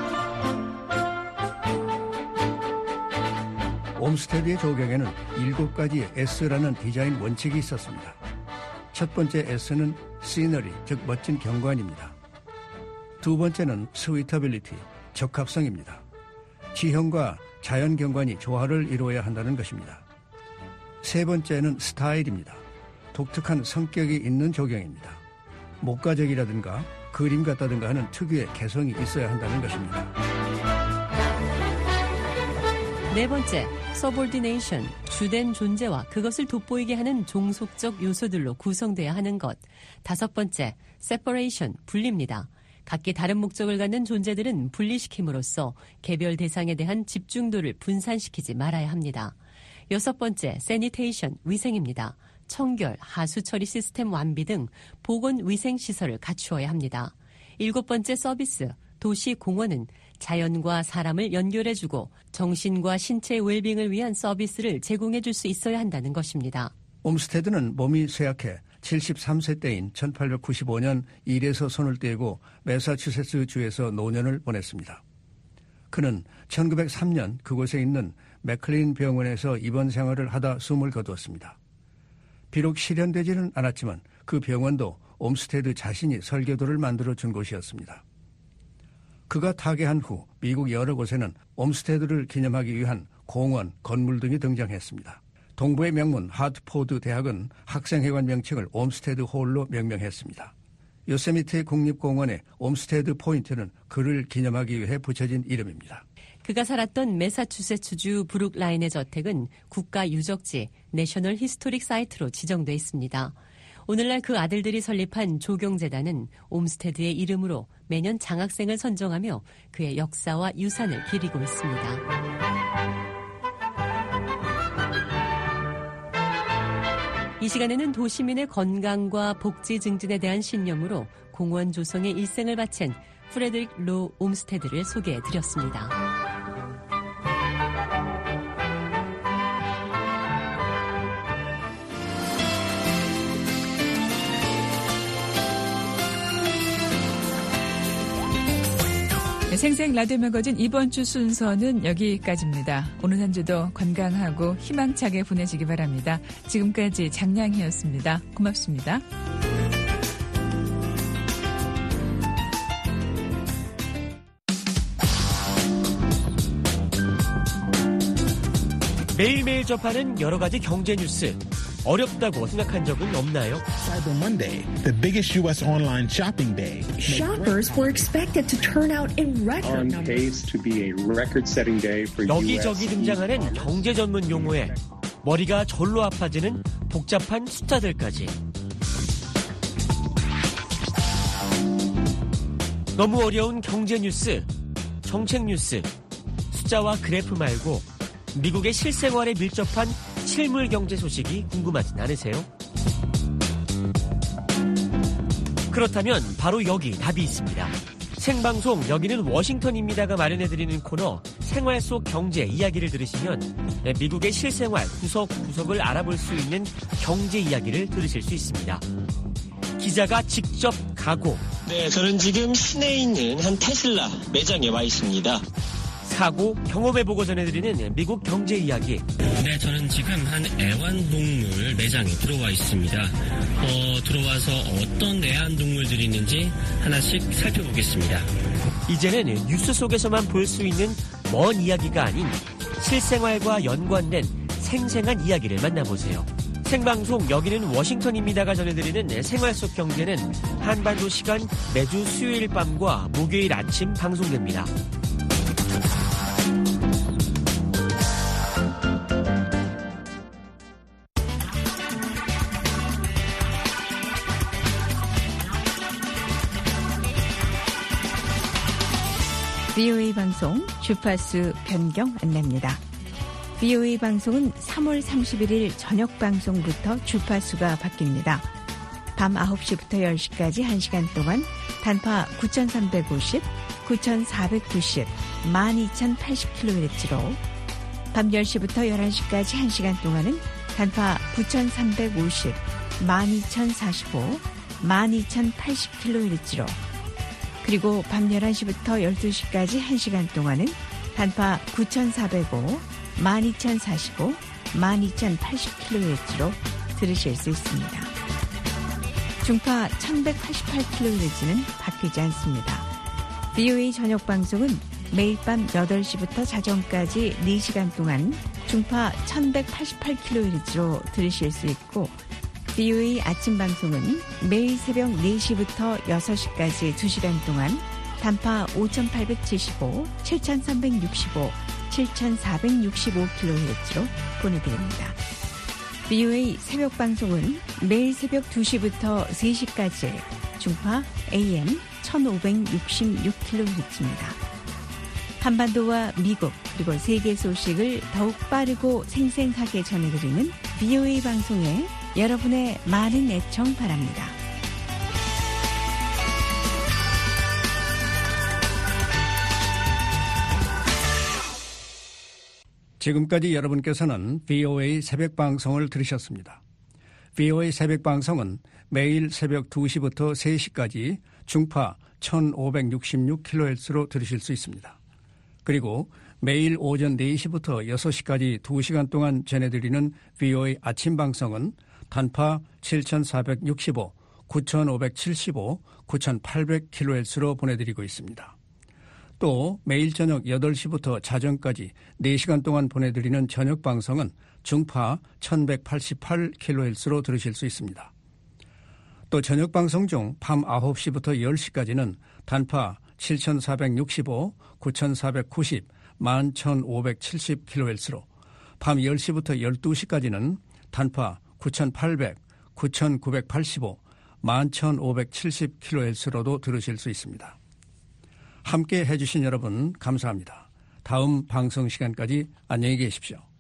옴스테드의 조경에는 일곱 가지의 S라는 디자인 원칙이 있었습니다. 첫 번째 S는 시너리, 즉 멋진 경관입니다. 두 번째는 스위터빌리티, 적합성입니다. 지형과 자연 경관이 조화를 이루어야 한다는 것입니다. 세 번째는 스타일입니다. 독특한 성격이 있는 조경입니다. 목가적이라든가 그림 같다든가 하는 특유의 개성이 있어야 한다는 것입니다. 네 번째, 서볼디네이션, 주된 존재와 그것을 돋보이게 하는 종속적 요소들로 구성돼야 하는 것. 다섯 번째, 세퍼레이션, 분리입니다. 각기 다른 목적을 갖는 존재들은 분리시킴으로써 개별 대상에 대한 집중도를 분산시키지 말아야 합니다. 여섯 번째, 세니테이션, 위생입니다. 청결, 하수 처리 시스템 완비 등 보건 위생 시설을 갖추어야 합니다. 일곱 번째, 서비스, 도시 공원은 자연과 사람을 연결해주고 정신과 신체 웰빙을 위한 서비스를 제공해줄 수 있어야 한다는 것입니다. 옴스테드는 몸이 쇠약해 칠십삼 세 때인 천팔백구십오 년 일에서 손을 떼고 매사추세츠 주에서 노년을 보냈습니다. 그는 천구백삼 년 그곳에 있는 맥클린 병원에서 입원 생활을 하다 숨을 거두었습니다. 비록 실현되지는 않았지만 그 병원도 옴스테드 자신이 설계도를 만들어준 곳이었습니다. 그가 타계한 후 미국 여러 곳에는 옴스테드를 기념하기 위한 공원, 건물 등이 등장했습니다. 동부의 명문 하트포드 대학은 학생회관 명칭을 옴스테드 홀로 명명했습니다. 요세미테 국립공원의 옴스테드 포인트는 그를 기념하기 위해 붙여진 이름입니다. 그가 살았던 매사추세츠주 브룩라인의 저택은 국가 유적지 내셔널 히스토릭 사이트로 지정돼 있습니다. 오늘날 그 아들들이 설립한 조경재단은 옴스테드의 이름으로 매년 장학생을 선정하며 그의 역사와 유산을 기리고 있습니다. 이 시간에는 도시민의 건강과 복지 증진에 대한 신념으로 공원 조성에 일생을 바친 프레드릭 로 옴스테드를 소개해드렸습니다. 생생 라디오 매거진 이번 주 순서는 여기까지입니다. 오늘 한 주도 건강하고 희망차게 보내시기 바랍니다. 지금까지 장량희였습니다. 고맙습니다. 매일매일 접하는 여러 가지 경제 뉴스. 어렵다고 생각한 적은 없나요? Cyber Monday, the biggest U S online shopping day. Shoppers were expected to turn out in record numbers. On pace to be a record-setting day for 여기저기 등장하는 경제 전문 용어에 머리가 절로 아파지는 복잡한 숫자들까지. 너무 어려운 경제 뉴스, 정책 뉴스, 숫자와 그래프 말고 미국의 실생활에 밀접한 실물 경제 소식이 궁금하진 않으세요? 그렇다면 바로 여기 답이 있습니다. 생방송 여기는 워싱턴입니다가 마련해드리는 코너 생활 속 경제 이야기를 들으시면 미국의 실생활 구석구석을 알아볼 수 있는 경제 이야기를 들으실 수 있습니다. 기자가 직접 가고 네, 저는 지금 시내에 있는 한 테슬라 매장에 와 있습니다. 사고 경험해보고 전해드리는 미국 경제 이야기. 네, 저는 지금 한 애완동물 매장에 들어와 있습니다. 어, 들어와서 어떤 애완동물들이 있는지 하나씩 살펴보겠습니다. 이제는 뉴스 속에서만 볼 수 있는 먼 이야기가 아닌 실생활과 연관된 생생한 이야기를 만나보세요. 생방송 여기는 워싱턴입니다가 전해드리는 생활 속 경제는 한반도 시간 매주 수요일 밤과 목요일 아침 방송됩니다. 브이오에이 방송 주파수 변경 안내입니다. 브이오에이 방송은 삼월 삼십일일 저녁 방송부터 주파수가 바뀝니다. 밤 아홉 시부터 열 시까지 한 시간 동안 단파 구천삼백오십, 구천사백구십, 만 이천팔십 킬로헤르츠로 밤 열 시부터 열한 시까지 한 시간 동안은 단파 구천삼백오십, 만 이천사십오, 만 이천팔십 킬로헤르츠로 그리고 밤 열한 시부터 열두 시까지 한 시간 동안은 단파 구천사백오, 만 이천사십오, 만 이천팔십 킬로헤르츠로 들으실 수 있습니다. 중파 천백팔십팔 킬로헤르츠는 바뀌지 않습니다. 브이오에이 저녁 방송은 매일 밤 여덟 시부터 자정까지 네 시간 동안 중파 천백팔십팔 킬로헤르츠로 들으실 수 있고 브이오에이 아침 방송은 매일 새벽 네 시부터 여섯 시까지 두 시간 동안 단파 오천팔백칠십오, 칠천삼백육십오, 칠천사백육십오 킬로헤르츠로 보내드립니다. 브이오에이 새벽 방송은 매일 새벽 두 시부터 세 시까지 중파 에이엠 천오백육십육 킬로헤르츠입니다. 한반도와 미국 그리고 세계 소식을 더욱 빠르고 생생하게 전해드리는 브이오에이 방송에 여러분의 많은 애청 바랍니다. 지금까지 여러분께서는 브이오에이 새벽방송을 들으셨습니다. 브이오에이 새벽방송은 매일 새벽 두 시부터 세 시까지 중파 천오백육십육 킬로헤르츠로 들으실 수 있습니다. 그리고 매일 오전 네 시부터 여섯 시까지 두 시간 동안 전해드리는 브이오에이 아침 방송은 단파 칠천사백육십오, 구천오백칠십오, 구천팔백 킬로헤르츠로 보내드리고 있습니다. 또 매일 저녁 여덟 시부터 자정까지 네 시간 동안 보내드리는 저녁 방송은 중파 천백팔십팔 킬로헤르츠로 들으실 수 있습니다. 또 저녁 방송 중 밤 아홉 시부터 열 시까지는 단파 칠천사백육십오, 구천사백구십, 만 천오백칠십 킬로헤르츠로 밤 열 시부터 열두 시까지는 단파 구천팔백, 구천구백팔십오, 만 천오백칠십 킬로헤르츠로도 들으실 수 있습니다. 함께 해주신 여러분 감사합니다. 다음 방송 시간까지 안녕히 계십시오.